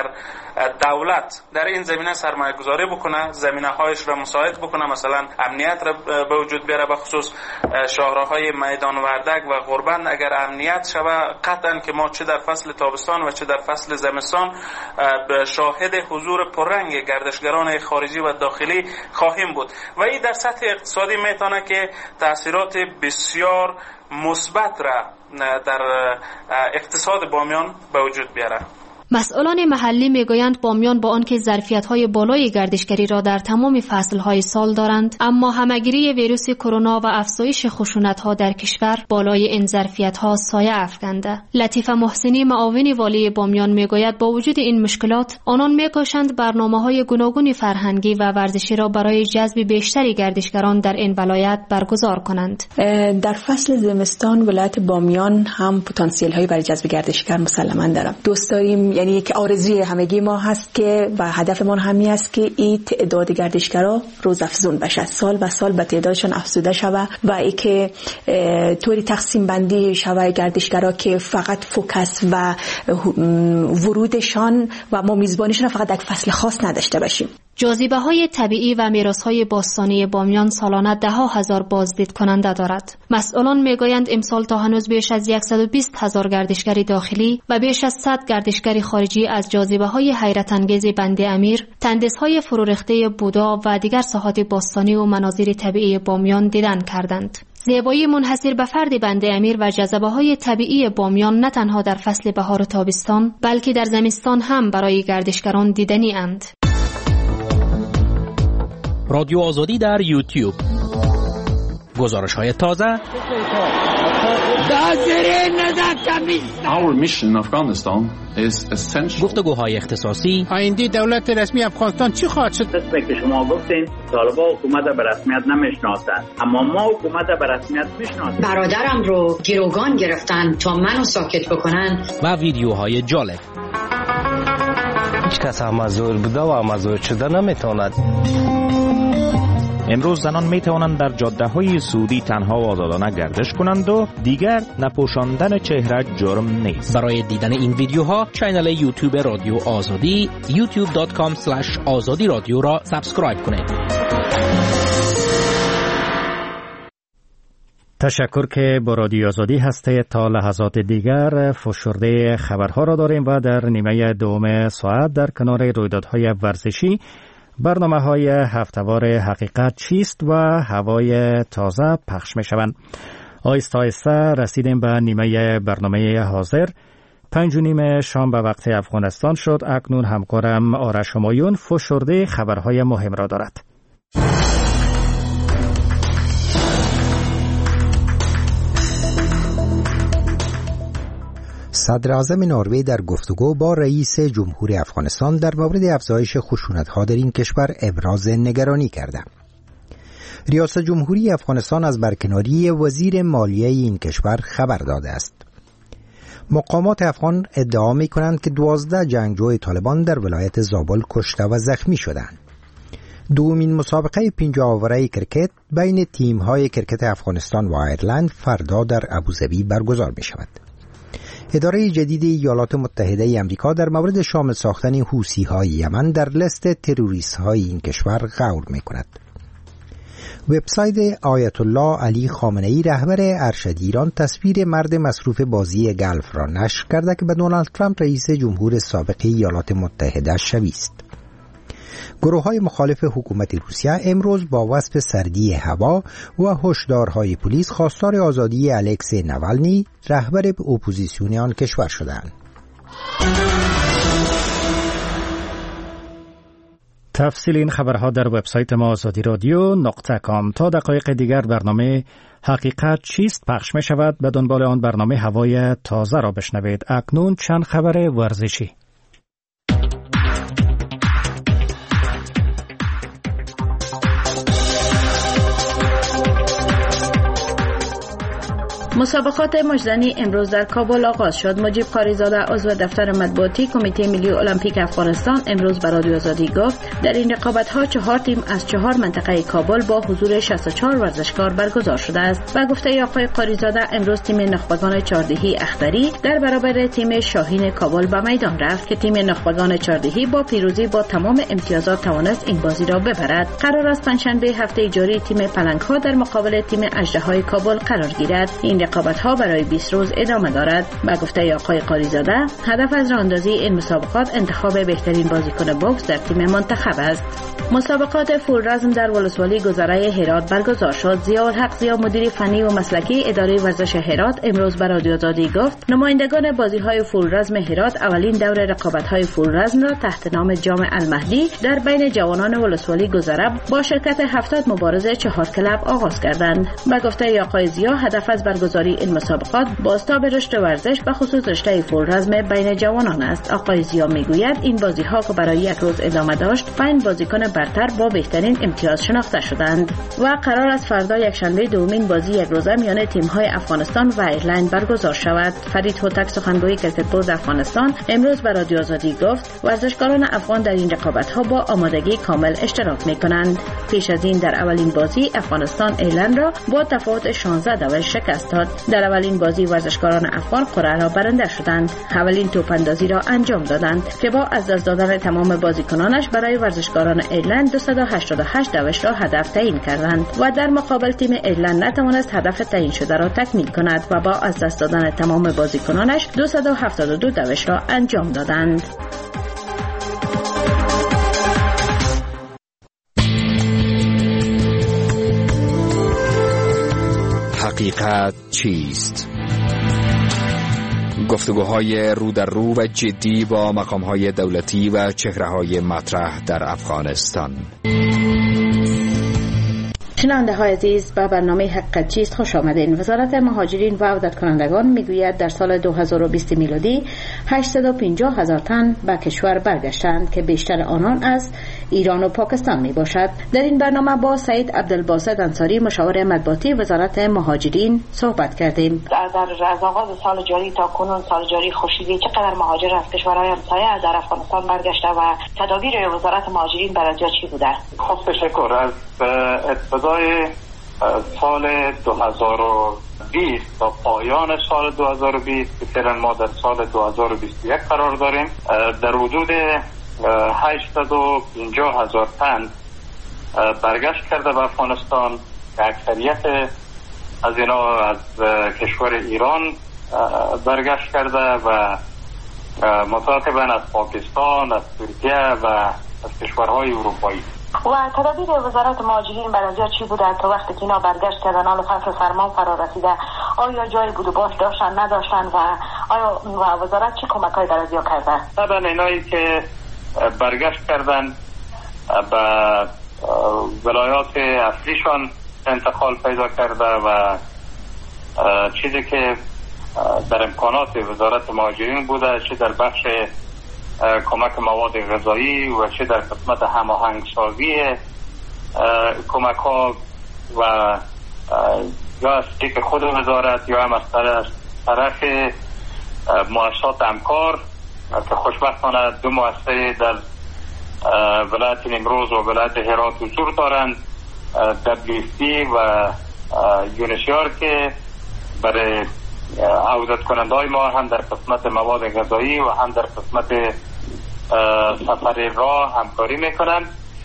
دولت در این زمینه سرمایه گذاری بکنه، زمینه هایش را مساعد بکنه، مثلا امنیت را به وجود بیاره، به خصوص شاهراهای میدان وردک و غربند اگر امنیت شود قطعا که ما چه در فصل تابستان و چه در فصل زمستان به شاهد حضور پررنگ گردشگران خارجی و داخلی خواهیم بود و این در سطح اقتصادی میتونه که تاثیرات بسیار مثبت را در اقتصاد بامیان به وجود بیاره. مسئولان محلی میگویند بامیان با آنکه ظرفیت‌های بالای گردشگری را در تمام فصل‌های سال دارند، اما همه‌گیری ویروس کرونا و افزایش خشونت‌ها در کشور بالای این ظرفیت‌ها سایه افکنده. لطیفه محسنی معاون والی بامیان میگوید با وجود این مشکلات آنان می‌کوشند برنامه‌های گوناگون فرهنگی و ورزشی را برای جذب بیشتری گردشگران در این ولایت برگزار کنند. در فصل زمستان ولایت بامیان هم پتانسیل‌هایی برای جذب گردشگر مسلماً دارد. دوست داریم، یعنی یک آرزوی همگی ما هست که و هدف ما همین است که این تعداد گردشگرا روز افزون بشه، سال به سال به تعدادشان افزوده شود و ای که طوری تقسیم بندی شود گردشگرا که فقط فوکس و ورودشان و ما میزبانیشان فقط در فصل خاص نداشته باشیم. جاذبه‌های طبیعی و میراث‌های باستانی بامیان سالانه 10,000 بازدید کننده دارد. مسئولان میگویند امسال تا هنوز بیش از 120,000 گردشگر داخلی و بیش از 100 گردشگر خارجی از جاذبه‌های حیرت انگیز بند امیر، تندس‌های فرورخته بودا و دیگر ساحات باستانی و مناظر طبیعی بامیان دیدن کردند. زیبایی منحصر به فرد بند امیر و جاذبه‌های طبیعی بامیان نه تنها در فصل بهار و تابستان بلکه در زمستان هم برای گردشگران دیدنی اند. رادیو آزادی در یوتیوب، گزارش‌های تازه، گفتگوهای اختصاصی آینده دولت رسمی افغانستان چی خواهد شد؟ که شما گفتین طالبان حکومت به رسمیت نمیشناسند، اما ما حکومت به رسمیت میشناسیم. برادرم رو گروگان گرفتن تا منو ساکت بکنن. و ویدیوهای جالب. هیچ کس هم مزور بوده و مزور شده نمیتواند. امروز زنان می توانند در جاده‌های سعودی تنها و آزادانه گردش کنند و دیگر نپوشاندن چهره جرم نیست. برای دیدن این ویدیوها کانال یوتیوب رادیو آزادی youtube.com/azadi رادیو را سابسکرایب کنید. تشکر که با رادیو آزادی هسته. تا لحظات دیگر فشرده خبرها را داریم و در نیمه دوم ساعت در کنار رویدادهای ورزشی برنامه‌های هفته‌وار حقیقت چیست و هوای تازه پخش می‌شوند. آهسته آهسته رسیدیم به نیمه برنامه حاضر. 5:30 شام به وقت افغانستان شد. اکنون همکارم آرش همایون فشرده خبرهای مهم را دارد. صدر اعظم نروژ در گفتگو با رئیس جمهوری افغانستان در مورد افزایش خشونت‌ها در این کشور ابراز نگرانی کرده. ریاست جمهوری افغانستان از برکناری وزیر مالیه این کشور خبر داده است. مقامات افغان ادعا می‌کنند که 12 جنگجوی طالبان در ولایت زابل کشته و زخمی شدند. دومین مسابقه 50 اووره کرکت بین تیم‌های کرکت افغانستان و ایرلند فردا در ابوظبی برگزار می‌شود. اداره جدید ایالات متحده آمریکا در مورد شامل ساختن حوثی‌های یمن در لیست تروریست‌های این کشور غور می‌کند. وبسایت آیت الله علی خامنه‌ای رهبر ارشد ایران تصویر مرد مصروف بازی گلف را نشر کرده که به دونالد ترامپ رئیس جمهور سابق ایالات متحده شبیه است. گروه‌های مخالف حکومت روسیه امروز با وصف سردی هوا و هشدارهای پلیس خواستار آزادی الکسی نوالنی رهبر اپوزیسیون آن کشور شدند. تفصیل این خبرها در وبسایت ما azadi.radio.com. تا دقایق دیگر برنامه حقیقت چیست پخش می شود. به دنبال آن برنامه هوای تازه را بشنوید. اکنون چند خبر ورزشی. مسابقات مجدنی امروز در کابل آغاز شد. مجیب قاریزاده عضو دفتر مطبوعاتی کمیته ملی المپیک افغانستان امروز به رادیو آزادی گفت در این رقابت‌ها 4 تیم از 4 منطقه کابل با حضور 64 ورزشکار برگزار شده است. و گفته آقای قاریزاده امروز تیم نخبگان چهاردهی اختری در برابر تیم شاهین کابل به میدان رفت که تیم نخبگان چهاردهی با پیروزی با تمام امتیازات توانست این بازی را ببرد. قرار است پنجشنبه هفته جاری تیم پلنگ‌ها در مقابل تیم اژدهای کابل قرار گیرد. این رقابت‌ها برای 20 روز ادامه دارد. با گفته آقای قاریزاده هدف از راه‌اندازی این مسابقات انتخاب بهترین بازیکن بوکس در تیم منتخب است. مسابقات فول رزم در ولسوالی گذره هرات برگزار شد. ضیاءالحق ضیا مدیر فنی و مسلکی اداره ورزش هرات امروز به رادیو آزادی گفت نمایندگان بازی‌های فول رزم هرات اولین دور رقابت‌های فول رزم را تحت نام جام المهدی در بین جوانان ولسوالی گذره با شرکت 70 مبارز 4 کلب آغاز کردند. با گفته آقای ضیا هدف از برگزاری این مسابقات بازتاب رشد ورزش به خصوص رشته فول رزم بین جوانان است. آقای ضیا میگوید این بازی‌ها که برای یک روز ادامه داشت 5 بازیکن برتر با بهترین امتیاز شناخته شدند و قرار است فردا یکشنبه دومین بازی یک روزه میان تیم‌های افغانستان و ایرلند برگزار شود. فرید هوتک سخنگوی کرکت بورد افغانستان امروز به رادیو آزادی گفت ورزشکاران افغان در این رقابت‌ها با آمادگی کامل اشتراک می‌کنند. پیش از این در اولین بازی افغانستان ایرلند را با تفاوت 16 شکست داد. در اولین بازی ورزشکاران افغان قرعه را برنده شدند. اولین توپاندازی را انجام دادند که با از دست دادن تمام بازیکنانش برای ورزشکاران ایرلند 288 دوش را هدف تعیین کردند و در مقابل تیم ایرلند نتوانست هدف تعیین شده را تکمیل کند و با از دست دادن تمام بازیکنانش 272 دوش را انجام دادند. حقیقت چیست؟ گفتگوهای رو در رو و جدی با مقامهای دولتی و چهره‌های مطرح در افغانستان. شنونده های عزیز، به برنامه حقیقت چیست خوش آمدین. وزارت مهاجرین و عودت کنندگان میگوید در سال 2020 میلادی 850,000 تن به کشور برگشتند که بیشتر آنان از ایران و پاکستان می باشد. در این برنامه با سعید عبدالباسط انصاری مشاور مطبوعاتی وزارت مهاجرین صحبت کردیم. از آغاز سال جاری تا کنون سال جاری خورشیدی چقدر مهاجر از کشورهای همسایه از افغانستان برگشته و تدابیر وزارت مهاجرین برای چی بوده؟ خب تشکر. از ابتدای سال 2020 تا پایان سال 2020 که فعلا ما در سال 2021 قرار داریم، در حدود 850,000 تن برگشت کرده به افغانستان که اکثریت از اینا از کشور ایران برگشت کرده و متعاقباً از پاکستان، از ترکیه و از کشورهای اروپایی. و تدابیر وزارت مهاجرین برای چی بوده تا وقتی که اینا برگشت کردن حال فصل سرما فرا رسیده؟ آیا جای بود و باش داشتن نداشتن و آیا وزارت چی کمک‌های برای کرده؟ طبعا اینایی که برگشت کردن به ولایات اصلیشان انتقال پیدا کرده و چیزی که در امکانات وزارت مهاجرین بوده، چه در بخش کمک مواد غذایی و چه در قسمت هماهنگسازی کمک ها و یا از طریق خود وزارت یا هم از طرف مؤسسات همکار که خوشبختانه دو مؤسسه در ولایت نیمروز و ولایت هرات حضور دارند، WFP و یونیسیار که برای عودت کننده های ما هم در قسمت مواد غذایی و هم در قسمت سفر راه همکاری میکنن.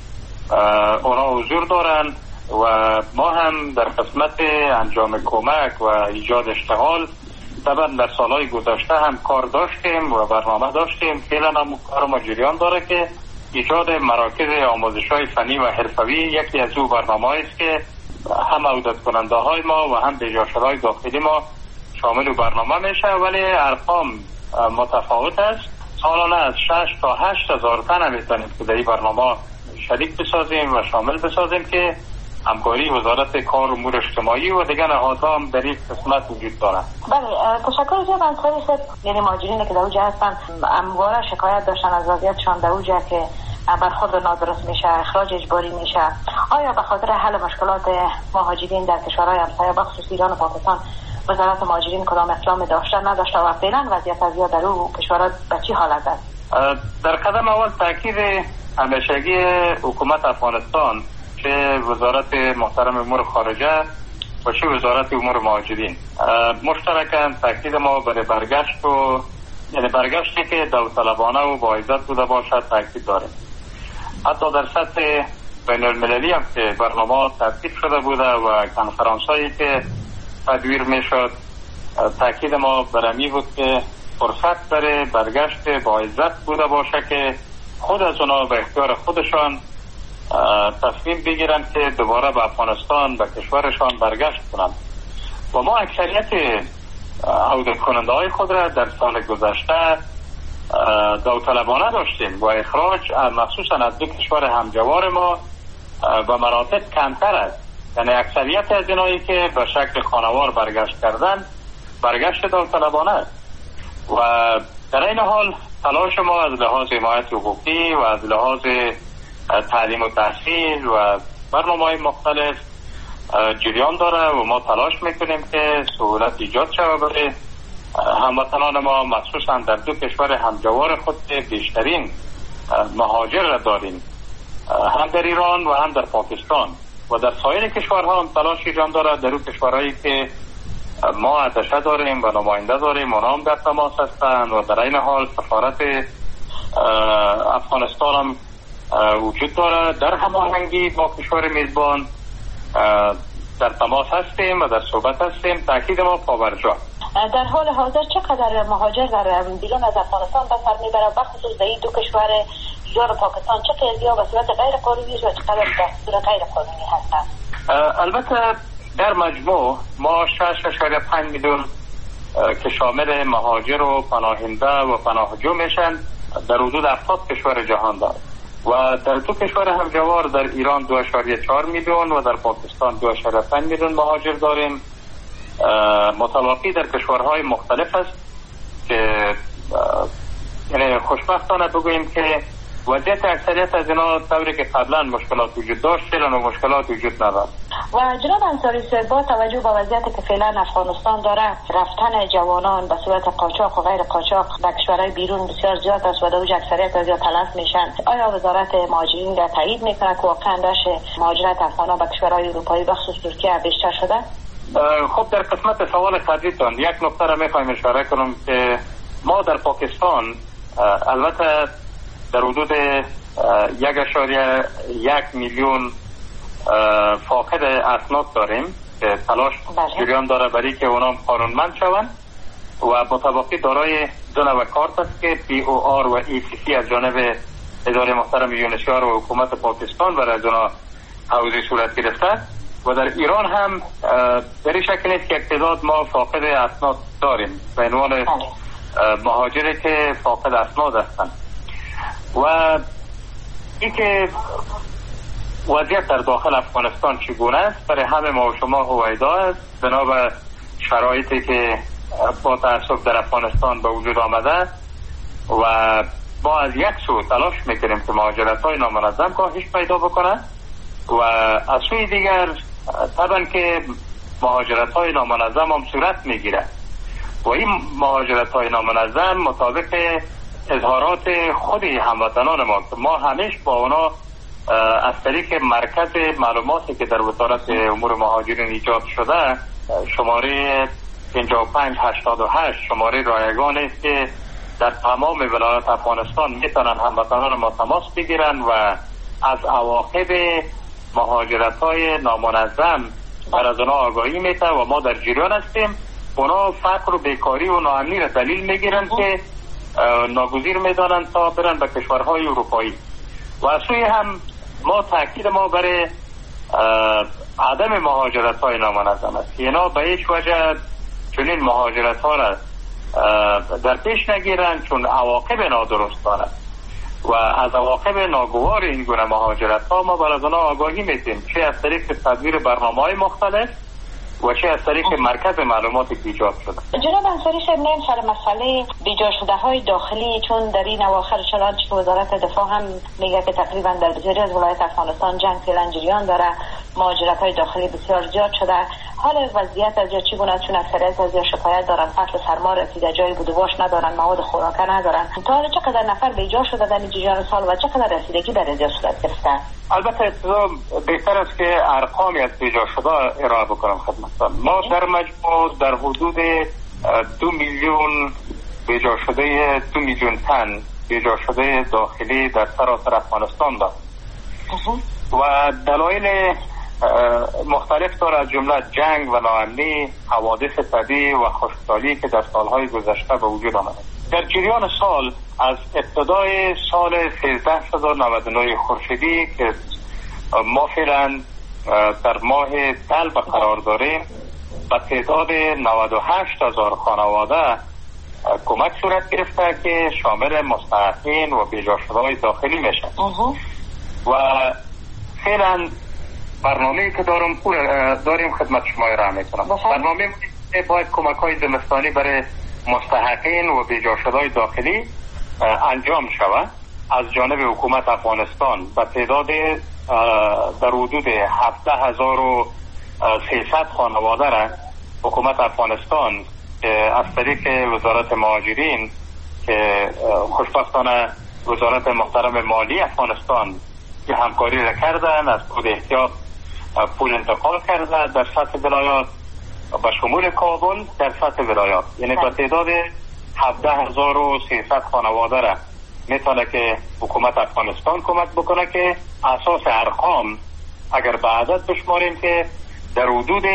اونا حضور دارن و ما هم در قسمت انجام کمک و ایجاد اشتغال طبعا در سالهای گذشته هم کار داشتیم و برنامه داشتیم. فعلا هم کار ما جریان داره که ایجاد مراکز آموزش های فنی و حرفوی یکی از او برنامه است که هم عودت کننده های ما و هم بیجاشرهای داخلی ما شامل برنامه میشه، ولی ارقام متفاوت است. سالانه از 6 تا 8 هزار تن میتونیم که در این برنامه شریک بسازیم و شامل بسازیم که همکاری وزارت کار و امور اجتماعی و دیگر نهادها هم در این قسمت وجود دارند. بله، تشکر جناب انصاری صاحب. یعنی مهاجرینی که در اوجه هستن همواره شکایت داشتن از وضعیتشان در اوجه که برخورد نادرست میشه، اخراج اجباری میشه. آیا به خاطر حل مشکلات مهاجرین در کشورهای همسایه بخصوص ایران و پاکستان وزارت مهاجرین کدام اقدام داشته نداشته و فعلا وضعیت از در اون کشورها به چه حالت است؟ در قدم اول تاکید همیشگی حکومت افغانستان، چه وزارت محترم امور خارجه و چه وزارت امور مهاجرین، مشترکاً تاکید ما برای برگشت و یعنی برگشتی که داوطلبانه و با عزت بوده باشد تاکید داریم. حتی در سطح بین المللی هم که برنامه ترتیب شده بوده و کنفرانسایی که تدویر میشد، تاکید ما برمی بود که فرصت داره برگشت با عزت بوده باشه که خود از اونا به اختیار خودشان تصمیم بگیرن که دوباره به افغانستان به کشورشان برگشت کنن. و ما اکثریت عودت کننده های خود را در سال گذشته داوطلبانه داشتیم و اخراج مخصوصا از دو کشور همجوار ما به مراتب کمتر است. یعنی اکثریت از اینایی که به شکل خانوار برگشت کردن برگشت داوطلبانه است. و در این حال تلاش ما از لحاظ حمایت حقوقی و از لحاظ تعلیم و تحصیل و برنامه‌های مختلف جریان داره و ما تلاش میکنیم که سهولت ایجاد شود برای هموطنان ما، مخصوصا در دو کشور همجوار خود که بیشترین مهاجر را داریم، هم در ایران و هم در پاکستان و در سایر کشورها هم تلاش ایجاد داره. در اون کشورهایی که ما اتشه داریم و نماینده داریم اونا هم در تماس هستند و در این حال سفارت افغانستان هم وجود داره. در هماهنگی با کشور میزبان در تماس هستیم و در صحبت هستیم. تاکید ما پاورجا. در حال حاضر چقدر مهاجر در بیرون از افغانستان به سر میبره، بخصوص در این دو کشور ایران و پاکستان چه قضیه‌ها به صورت غیر قانونی و چقدر به صورت غیر قانونی هستند؟ البته در مجموع ما 6.5 میلیون که شامل مهاجر و پناهنده و پناهجو میشن در حدود 70 کشور جهان دارد. و در دو کشور همجوار در ایران 2.4 میلیون و در پاکستان 2.5 میلیون مهاجر داریم. متلاقی در کشورهای مختلف است که یعنی خوشبختانه بگوییم که وضعیت اکثریت از اینا طوری که قبلا مشکلات وجود داشت فعلا و مشکلات وجود ندارد. و جناب انصاری صاحب با توجه به وضعیتی که فعلا افغانستان داره، رفتن جوانان به صورت قاچاق و غیر قاچاق به کشورهای بیرون بسیار زیاد است و در اوج اکثریت از تلف میشن. آیا وزارت مهاجرین را تایید میکنه که واقعا داشت مهاجرت افغانان به کشورهای اروپایی به خصوص ترکیه بیشتر شده؟ خب در قسمت سوال قبلیتان یک نکته را میخوایم اشاره کنم که ما در پاکستان البته در حدود 1.1 میلیون فاقد اسناد داریم که تلاش جریان داره برای که اونام قانونمند شوند و مطابقی دارای دو نوع کارت است که POR و ECC از جانب اداره محترم یونسیار و حکومت پاکستان برای از اونا حوزه صورت گرفته و در ایران هم در این شکل نیست که تعداد ما فاقد اسناد داریم به عنوان مهاجری که فاقد اسناد هستند. و این که وضعیت در داخل افغانستان چگونه است برای همه ما و شما هویدا است بنا به شرایطی که با تأسف در افغانستان به وجود آمده و ما از یک سو تلاش میکنیم که مهاجرت های نامنظم کاهش پیدا بکنه و از سوی دیگر طبعا که مهاجرت های نامنظم هم صورت میگیره و این مهاجرت های نامنظم مطابق اظهارات خود هموطنان ما که ما همیشه با اونا از طریق مرکز معلوماتی که در وزارت امور مهاجرین ایجاد شده شماره 5588 شماره رایگان است که در تمام ولایات افغانستان میتونن هموطنان ما تماس بگیرن و از عواقب مهاجرت های نامنظم بر از اونا آگاهی میده و ما در جریان هستیم. اونا فقر و بیکاری و ناامنی را دلیل میگیرن که ناگزیر میدانند تا برن به کشورهای اروپایی و از سوی هم ما تاکید ما برای عدم مهاجرت های نامنظم است که اینا به هیچ وجه چنین مهاجرت ها را در پیش نگیرند چون عواقب نادرست دارد و از عواقب ناگوار این گونه مهاجرت ها ما برای آنها آگاهی میدیم چه از طریق تدبیر برنامه های مختلف و چه از طریق مرکز معلوماتی که ایجاد شده. جناب انصاری صاحب نیم سر مسئله بیجا شده های داخلی چون در این اواخر شدن که وزارت دفاع هم میگه که تقریبا در بسیاری از ولایات افغانستان جنگ فعلا جریان داره، مهاجرت های داخلی بسیار زیاد شده. حال وضعیت از چگونه چون اکثریت از شکایت دارن فصل سرما رسیده، جای بود و باش ندارن، مواد خوراکه ندارن. تا حالا چقدر نفر بیجا شده در این جریان سال و چقدر رسیدگی در اینجا صورت گرفته؟ البته ابتدا بهتر است که ارقامی از بیجا شده ارائه بکنم خدمتتان. ما در مجموع در حدود 2 میلیون بیجا شده 2 میلیون تن بیجا شده داخلی در سراسر افغانستان داریم و دلایل مختلف داره از جمله جنگ و ناامنی، حوادث طبیعی و خشکسالی که در سالهای گذشته به وجود آمده. در جریان سال از ابتدای سال 1399 خورشیدی که ما فعلا در ماه طلب قرار داریم به تعداد 98,000 خانواده کمک صورت گرفته که شامل مستحقین و بیجا شده‌های داخلی میشن و فعلا برنامه‌ای که داریم خدمت شما ارائه میکنم. برنامه باید کمک‌های زمستانی برای مستحقین و بیجا شده‌های داخلی انجام شود از جانب حکومت افغانستان به تعداد در حدود 17,300 خانواده را حکومت افغانستان از طریق وزارت مهاجرین که خوشبختانه وزارت محترم مالی افغانستان که همکاری را کردن از کد احتیاط پول انتقال کرده در سطح ولایات و شمول کابل در سطح ولایات، یعنی به تعداد 17,300 خانواده را میتونه که حکومت افغانستان کمک بکنه که اساس ارقام اگر به عدد بشماریم که در حدود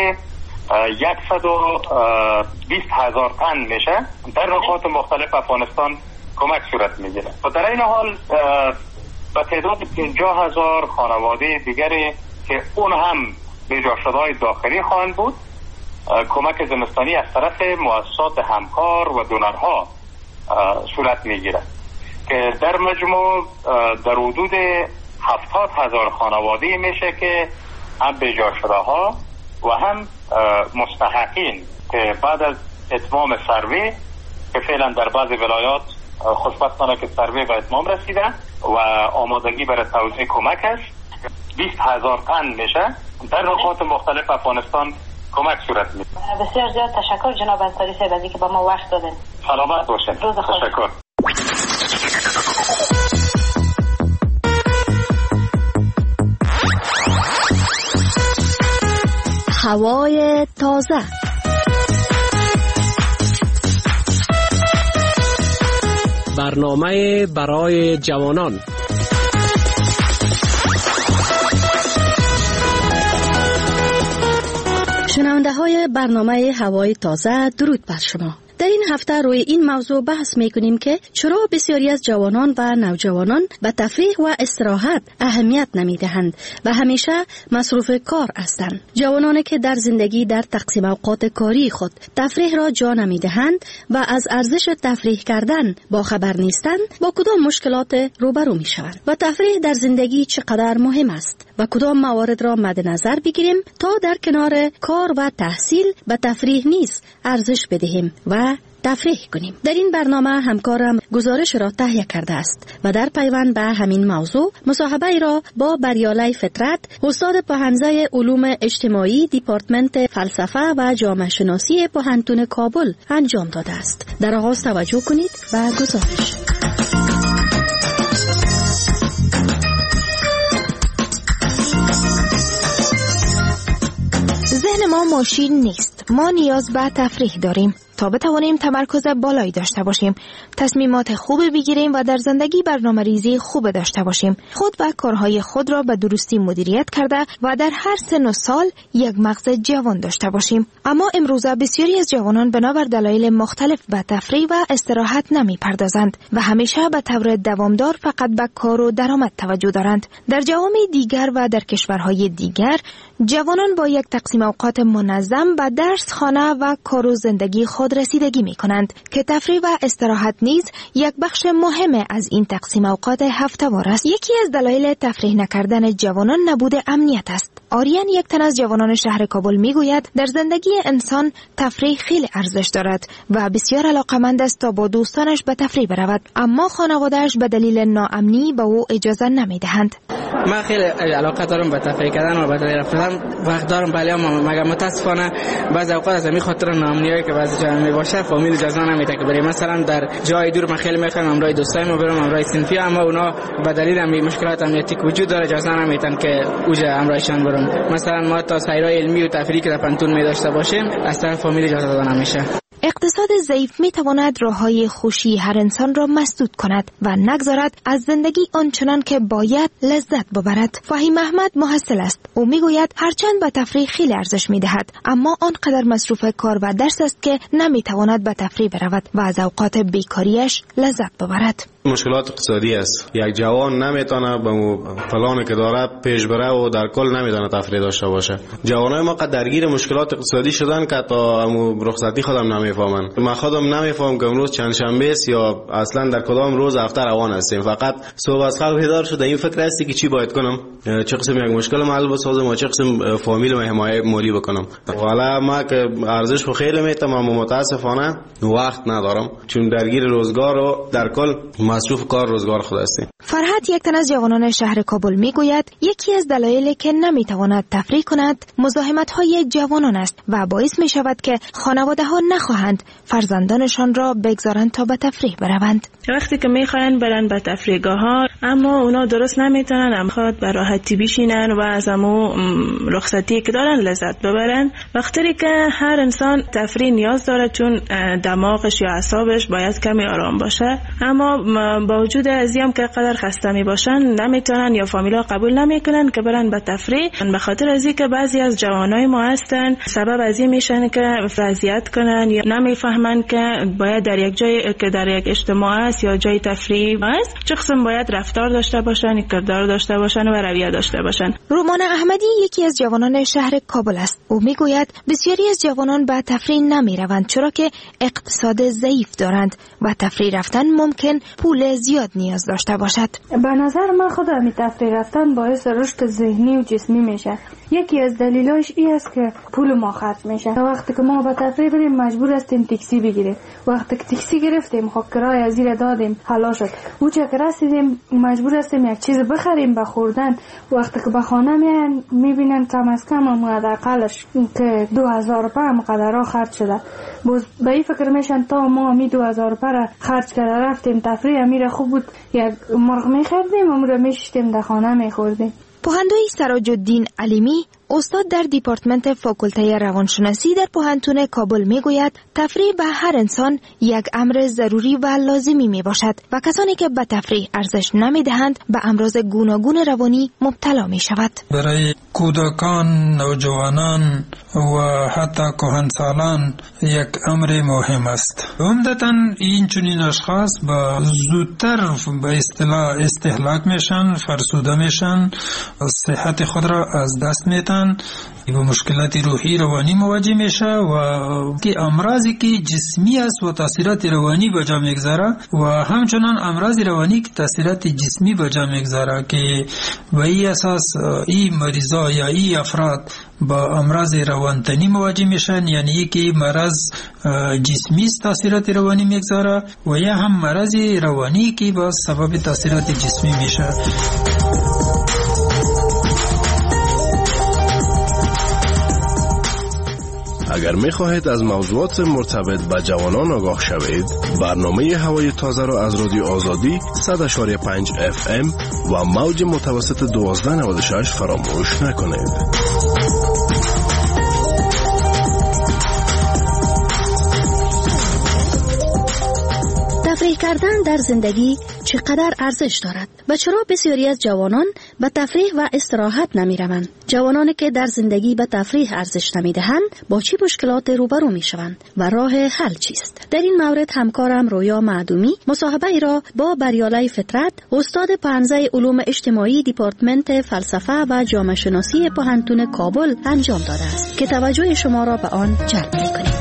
120,000 تن میشه در نقاط مختلف افغانستان کمک صورت میگیره و در این حال به تعداد 50,000 خانواده دیگری که اون هم بیجا شده‌های داخلی خواهند بود کمک زمستانی از طرف مؤسسات همکار و دونرها صورت میگیره. که در مجموع در حدود 70,000 خانواده میشه که هم بیجا شده ها و هم مستحقین که بعد از اتمام سروی که فعلا در بعض ولایات خوشبختانه که سروی به اتمام رسیده و آمادگی برای توزیع کمک است، 20,000 تن میشه در نقاط مختلف افغانستان کمک صورت میده. بسیار زیاد تشکر جناب انصاری صاحب از اینکه به ما وقت دادین. سلامت باشین. تشکر. هوای تازه. برنامه برای جوانان. شنونده های برنامه هوای تازه، درود بر شما. در این هفته روی این موضوع بحث می‌کنیم که چرا بسیاری از جوانان و نوجوانان به تفریح و استراحت اهمیت نمی‌دهند و همیشه مصروف کار هستند. جوانانی که در زندگی در تقسیم اوقات کاری خود تفریح را جا نمی‌دهند و از ارزش تفریح کردن با خبر نیستند، با کدام مشکلات روبرو می‌شوند و تفریح در زندگی چقدر مهم است و کدام موارد را مد نظر بگیریم تا در کنار کار و تحصیل به تفریح نیز ارزش بدهیم و تفریح کنیم. در این برنامه همکارم گزارش را تهیه کرده است و در پیوند به همین موضوع مصاحبه را با بریاله فطرت، استاد پوهنځی علوم اجتماعی دیپارتمنت فلسفه و جامعه شناسی پوهنتون کابل انجام داده است. در آغاز توجه کنید و گزارش. ذهن ما ماشین نیست. ما نیاز به تفریح داریم تا بتوانیم تمرکز بالایی داشته باشیم، تصمیمات خوبی بگیریم و در زندگی برنامه‌ریزی خوب داشته باشیم، خود و کارهای خود را به درستی مدیریت کرده و در هر سن و سال یک مغز جوان داشته باشیم. اما امروزه بسیاری از جوانان بنابر دلایل مختلف به تفریح و استراحت نمی‌پردازند و همیشه به طور دوامدار فقط به کار و درآمد توجه دارند. در جوامع دیگر و در کشورهای دیگر جوانان با یک تقسیم اوقات منظم به درس، خانه و کار و زندگی خود رسیدگی می کنند که تفریح و استراحت نیز یک بخش مهم از این تقسیم اوقات هفته‌وار است. یکی از دلایل تفریح نکردن جوانان نبود امنیت است. آریان، یک تن از جوانان شهر کابل، می گوید در زندگی انسان تفریح خیلی ارزش دارد و بسیار علاقمند است تا با دوستانش به تفریح برود، اما خانواده‌اش به دلیل ناامنی به او اجازه نمی دهند. من خیلی علاقه دارم به تفریح کردن و به تفریح رفتن، وقت دارم، ولی مگر متاسفانه بعضی اوقات از این خاطر ناامنیایی که بعضی جا میباشه فامیل اجازه نمیده که بریم. مثلا در جای دور من خیلی میخوام امروز دوستایم برم، امروز صنفی، اما اونا به دلیل همین مشکلات امنیتی که وجود داره اجازه نمیدن که اوجا امروزشان برم. مثلا ما تا سیرای علمی و تفریحی که در پنتون می داشته باشیم از طرف فامیل اجازه داده نمیشه. اقتصاد ضعیف می تواند راههای خوشی هر انسان را مسدود کند و نگذارد از زندگی آنچنان که باید لذت ببرد. فهیم احمد محصل است. او می گوید هرچند به تفریح خیلی ارزش می دهد، اما آنقدر مصروف کار و درس است که نمی تواند به تفریح برود و از اوقات بیکاریش لذت ببرد. مشکلات اقتصادی است. یک جوان نمیتونه به پلانی که داره پیش بره و در کل نمیتونه تفریح داشته باشه. جوانای ما قد درگیر مشکلات اقتصادی شدن که تا رخصتی خودم نمیفهمن. من خودم نمیفهم که امروز چند شنبه است یا اصلا در کدام روز هفته روان هستیم. فقط صبح از خواب بیدار شده این فکر هستی که چی باید کنم، چه قسم یک مشکل حل بسازم و چه قسم فامیل و حمایت مالی بکنم. حالا ما که ارزش خو خیلی میتم، اما متاسفانه وقت ندارم چون درگیر روزگار و در کل مصروف کار روزگار خود هستیم. فرحت، یک تن از جوانان شهر کابل، میگوید یکی از دلایلی که نمیتواند تفریح کند مزاحمت‌های جوانان است و باعث می شود که خانواده‌ها نخواهند فرزندانشان را بگذارند تا به تفریح بروند. وقتی که میخواین برن به تفریحگاه‌ها اما اونا درست نمیتونن، امخواد به راحتی بشینن و از امو رخصتی که دارن لذت ببرن. وقتی که هر انسان تفریح نیاز داره چون دماغش یا اعصابش باید کمی آرام باشه، اما با وجود ازیم که قدر خسته می باشن نمیتونن یا فامیلا قبول نمیکنن که برن به تفریح. به خاطر از اینکه بعضی از جوانای ما هستن سبب از این میشن که اذیت کنن یا نمیفهمن که باید در یک جای که در یک اجتماع است یا جای تفریح است چه قسم باید رفتار داشته باشن، کردار داشته باشن و رویه داشته باشن. رومان احمدی یکی از جوانان شهر کابل است. او میگوید بسیاری از جوانان به تفریح نمیروند چرا که اقتصاد ضعیف دارند و تفریح رفتن ممکن پول زیاد نیاز داشته باشد. به نظر من خود همین تفریح رفتن باعث رشد ذهنی و جسمی میشه. یکی از دلایلش این است که پول ما خرج میشه. وقتی که ما به تفریح بریم مجبور هستیم تاکسی بگیریم. وقتی که تاکسی گرفتیم خب کرایه از زیر دادیم حالا شد. اونجا که رسیدیم مجبور هستیم یک چیز بخریم به خوردن. وقتی که به خانه میان میبینن کم از کم حداقلش که 2000 روپیه مقدرها خرج شده. باز به این فکر میشن تا ما می 2000 روپیه خرج کرده رفتیم تفریح میره خوب بود یک مرغ میخردیم و رو میشتیم در خانه میخوردیم. پوهندوی سراج الدین علیمی استاد در دیپارتمنت فاکولته روانشناسی در پوهنتون کابل میگوید تفریح به هر انسان یک امر ضروری و لازمی می باشد و کسانی که به تفریح ارزش نمی دهند به امراض گوناگون روانی مبتلا می شود. برای کودکان، نوجوانان و حتی کهنسالان یک امر مهم است. عمدتاً این چنین اشخاص با زودتر به اصطلاح استهلاک میشن، فرسوده میشن، صحت خود را از دست میدن و مشکلات روحی روانی مواجه میشه و که امراضی که جسمی است و تاثیرات روانی به جا میگذاره و همچنان امراض روانی که تاثیرات جسمی به جا میگذاره که به این اساس این مریضا یا این افراد با امراض روانتنی مواجه میشن، یعنی یکی مرض جسمی است تاثیرات روانی میگذاره و یا هم مرض روانی که با سبب تاثیرات جسمی میشه. اگر می خواهید از موضوعات مرتبط با جوانان آگاه شوید، برنامه هوای تازه را از رادیو آزادی 100.5 FM و موج متوسط 1296 فراموش نکنید. تفریح کردن در زندگی چقدر ارزش دارد و چرا بسیاری از جوانان به تفریح و استراحت نمی روند؟ جوانانی که در زندگی به تفریح ارزش نمی دهند با چه مشکلات روبرو می شوند و راه حل چیست؟ در این مورد همکارم رویا معدومی مصاحبه ای را با بریاله فطرت استاد پانزه علوم اجتماعی دیپارتمنت فلسفه و جامعه شناسی پوهنتون کابل انجام داده است که توجه شما را به آن جلب می کند.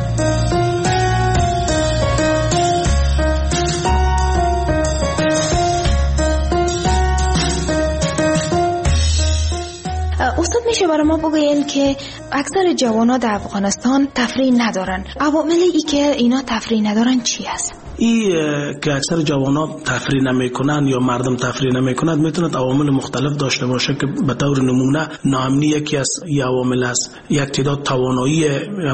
استاد میشه برای ما بگوین که اکثر جوانا در افغانستان تفریح ندارن. عوامل ای که اینا تفریح ندارن چی است؟ این که اکثر جوانا تفریح نمیکنن یا مردم تفریح نمیکنند میتونه عوامل مختلف داشته باشه که به طور نمونه ناامنی یکی از عوامل است. یک تعداد توانایی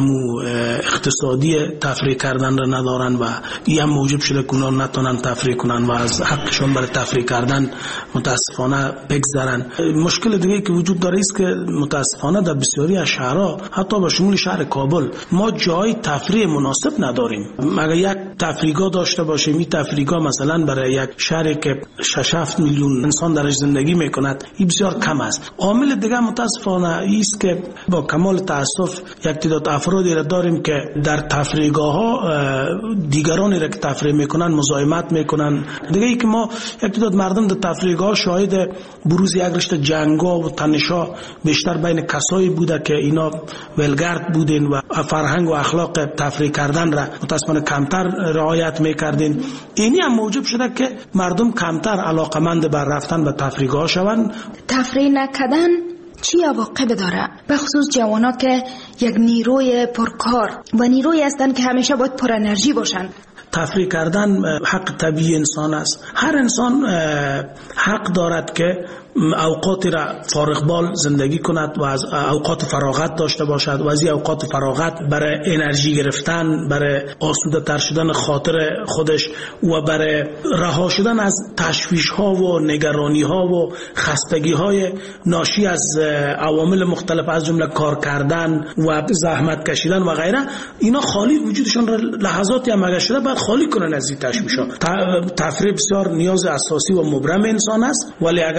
اقتصادی تفریح کردن را ندارن و این هم موجب شده که اونا نتونن تفریح کنن و از حقشون برای تفریح کردن متاسفانه بگذرن. مشکل دیگه که وجود داره است که متاسفانه در بسیاری از شهرها حتی به شمول شهر کابل ما جای تفریح مناسب نداریم. مگر یک تفریحگاه داشته باشیم، این تفریحگاه مثلا برای یک شهری که 6-7 میلیون انسان درش زندگی میکند این بسیار کم است. عامل دیگه متاسفانه است که با کمال تاسف یک تعداد افرادی را داریم که در تفریحگاه ها دیگرانی را که تفریح میکنن مزاحمت میکنن. دیگه ای که ما یک تعداد مردم در تفریحگاه شاهد بروز یک رشته جنگا و تنشا بیشتر بین کسایی بوده که اینا ولگرد بودین و فرهنگ و اخلاق تفریح کردن را متاسفانه کمتر رعایت میکردین. اینی هم موجب شده که مردم کمتر علاقمند بر رفتن به تفریحگاه شوند. تفریح نکردن چی عواقب داره؟ به خصوص جوانا که یک نیروی پرکار و نیروی هستن که همیشه باید پر انرژی باشن. تفریح کردن حق طبیعی انسان است. هر انسان حق دارد که اوقاتی را فارغ بال زندگی کند و از اوقات فراغت داشته باشد و از این اوقات فراغت برای انرژی گرفتن، برای آسوده تر شدن خاطر خودش و برای رها شدن از تشویش ها و نگرانی ها و خستگی های ناشی از عوامل مختلف از جمله کار کردن و زحمت کشیدن و غیره، اینا خالی وجودشان را لحظاتی هم اگر شده باید خالی کنن از این تشویش ها. تفریح بسیار نیاز اساسی و مبرم انسان است، ولی اگر حق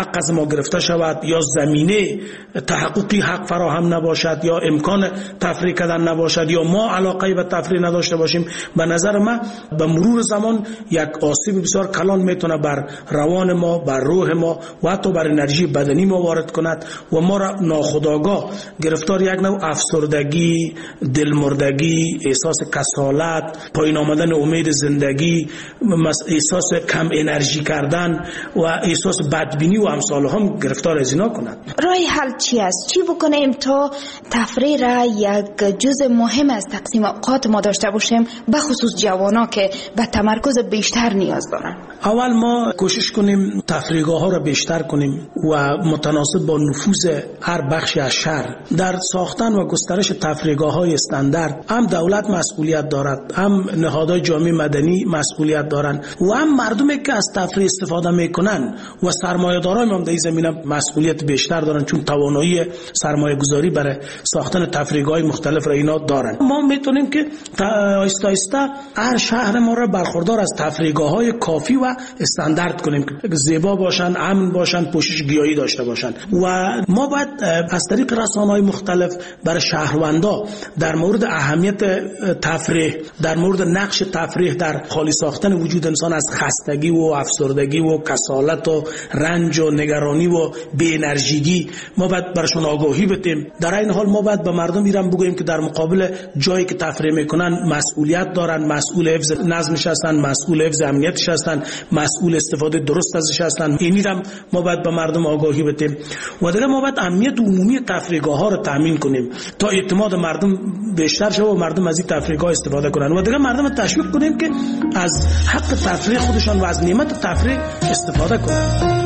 حق از ما گرفته شود یا زمینه تحققی حق فراهم نباشد یا امکان تفریح کردن نباشد یا ما علاقه به تفریح نداشته باشیم، به نظر من به مرور زمان یک آسیب بسیار کلان میتونه بر روان ما، بر روح ما و حتی بر انرژی بدنی ما وارد کند و ما را ناخودآگاه گرفتار یک نوع افسردگی، دلمردگی، احساس کسالت، پایین آمدن امید زندگی، احساس کم انرژی کردن و احساس بدبینی و امثال هم گرفتار از اینا کند. راه حل چی است؟ چی بکنیم تا تفریح را یک جزء مهم از تقسیم اوقات ما داشته باشیم، به خصوص جوانا که به تمرکز بیشتر نیاز دارن؟ اول ما کوشش کنیم تفریحگاه ها را بیشتر کنیم و متناسب با نفوذ هر بخشی از شهر در ساختن و گسترش تفریحگاه های استاندارد هم دولت مسئولیت دارد، هم نهادهای جامعه مدنی مسئولیت دارند و هم مردمی که از تفریح استفاده میکنن و سرمایه‌داران هم در این زمینه مسئولیت بیشتر دارن، چون توانایی سرمایه گذاری برای ساختن تفریحگاه مختلف را اینا دارن. ما میتونیم که آهسته آهسته هر شهر ما را برخوردار از تفریحگاه های کافی و استاندارد کنیم که زیبا باشن، امن باشن، پوشش گیاهی داشته باشن و ما باید از طریق رسانه‌های مختلف برای شهروندا در مورد اهمیت تفریح، در مورد نقش تفریح در خالی ساختن وجود انسان از خستگی و افسردگی و کسالت و رنج و نگرانی و بی انرژیگی ما باید برشون آگاهی بدیم. در این حال ما باید به مردم ایران بگوییم که در مقابل جایی که تفریح میکنن مسئولیت دارن، مسئول حفظ نظمش هستن، مسئول حفظ امنیتش هستن، مسئول استفاده درست ازش هستن. اینی هم ما باید به مردم آگاهی بدیم و دیگه ما باید امنیت عمومی تفریحگاه ها رو تامین کنیم تا اعتماد مردم بیشتر شه و مردم از این تفریحگاه استفاده کنن و دیگه مردم تشویق کنیم که از حق تفریح خودشان و از نعمت تفریح استفاده کنن.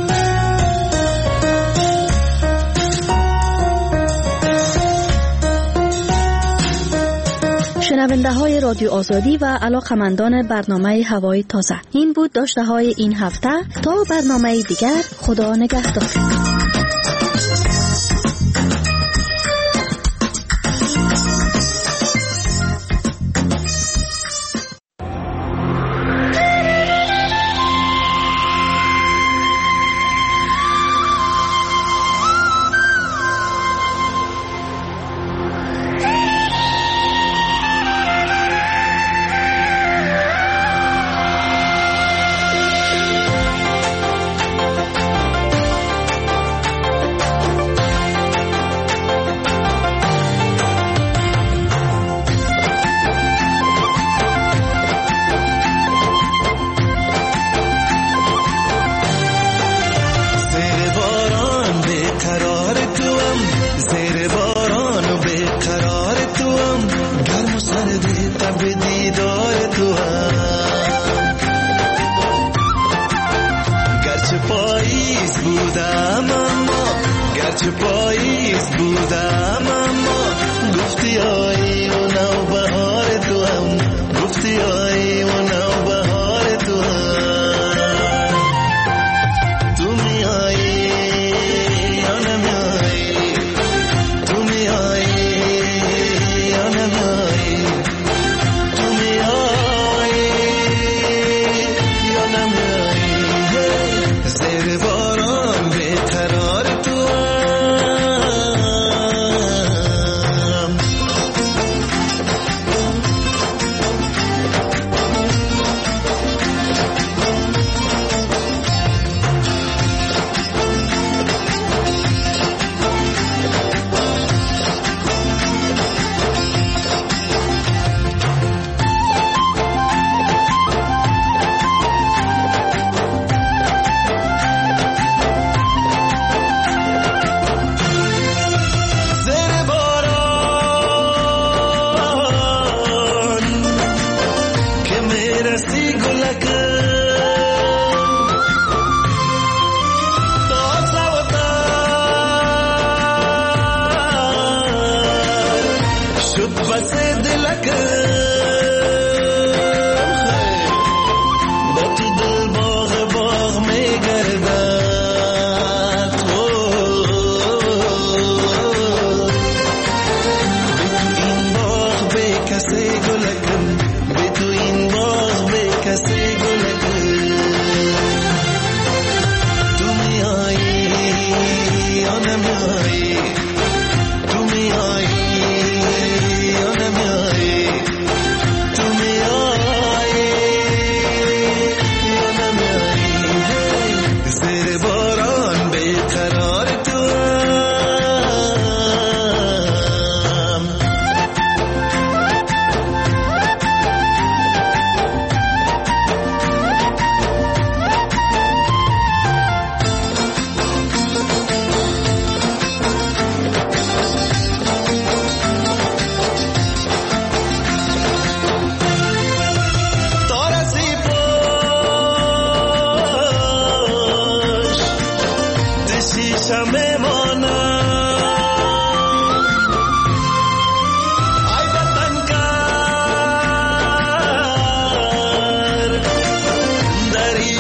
شنونده های رادیو آزادی و علاقمندان برنامه هوای تازه، این بود داشته های این هفته. تا برنامه دیگر، خدا نگهدار. گرچه پاییز بودم اما گفتی آیی و نوبهار تو هم، گفتی آیی و نوبهار تو هم. تو میایی یا نمیایی، تو میایی یا نمیایی، تو میایی یا نمیایی. زیر باران بیقرار تو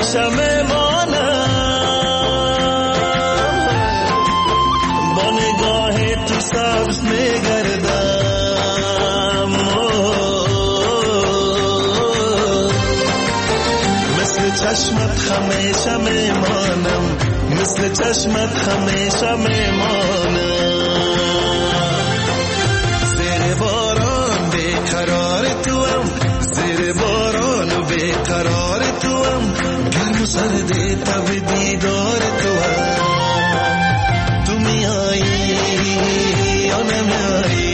شمع مانم با نگاه تو سبز میگردم مثل چشمت همیشه میمانم مثل چشمت همیشه میمانم زیر باران بیقرار توام زیر باران و بیقرار توام گرم و سرد تب دیدار توام تو میایی یا نمیایی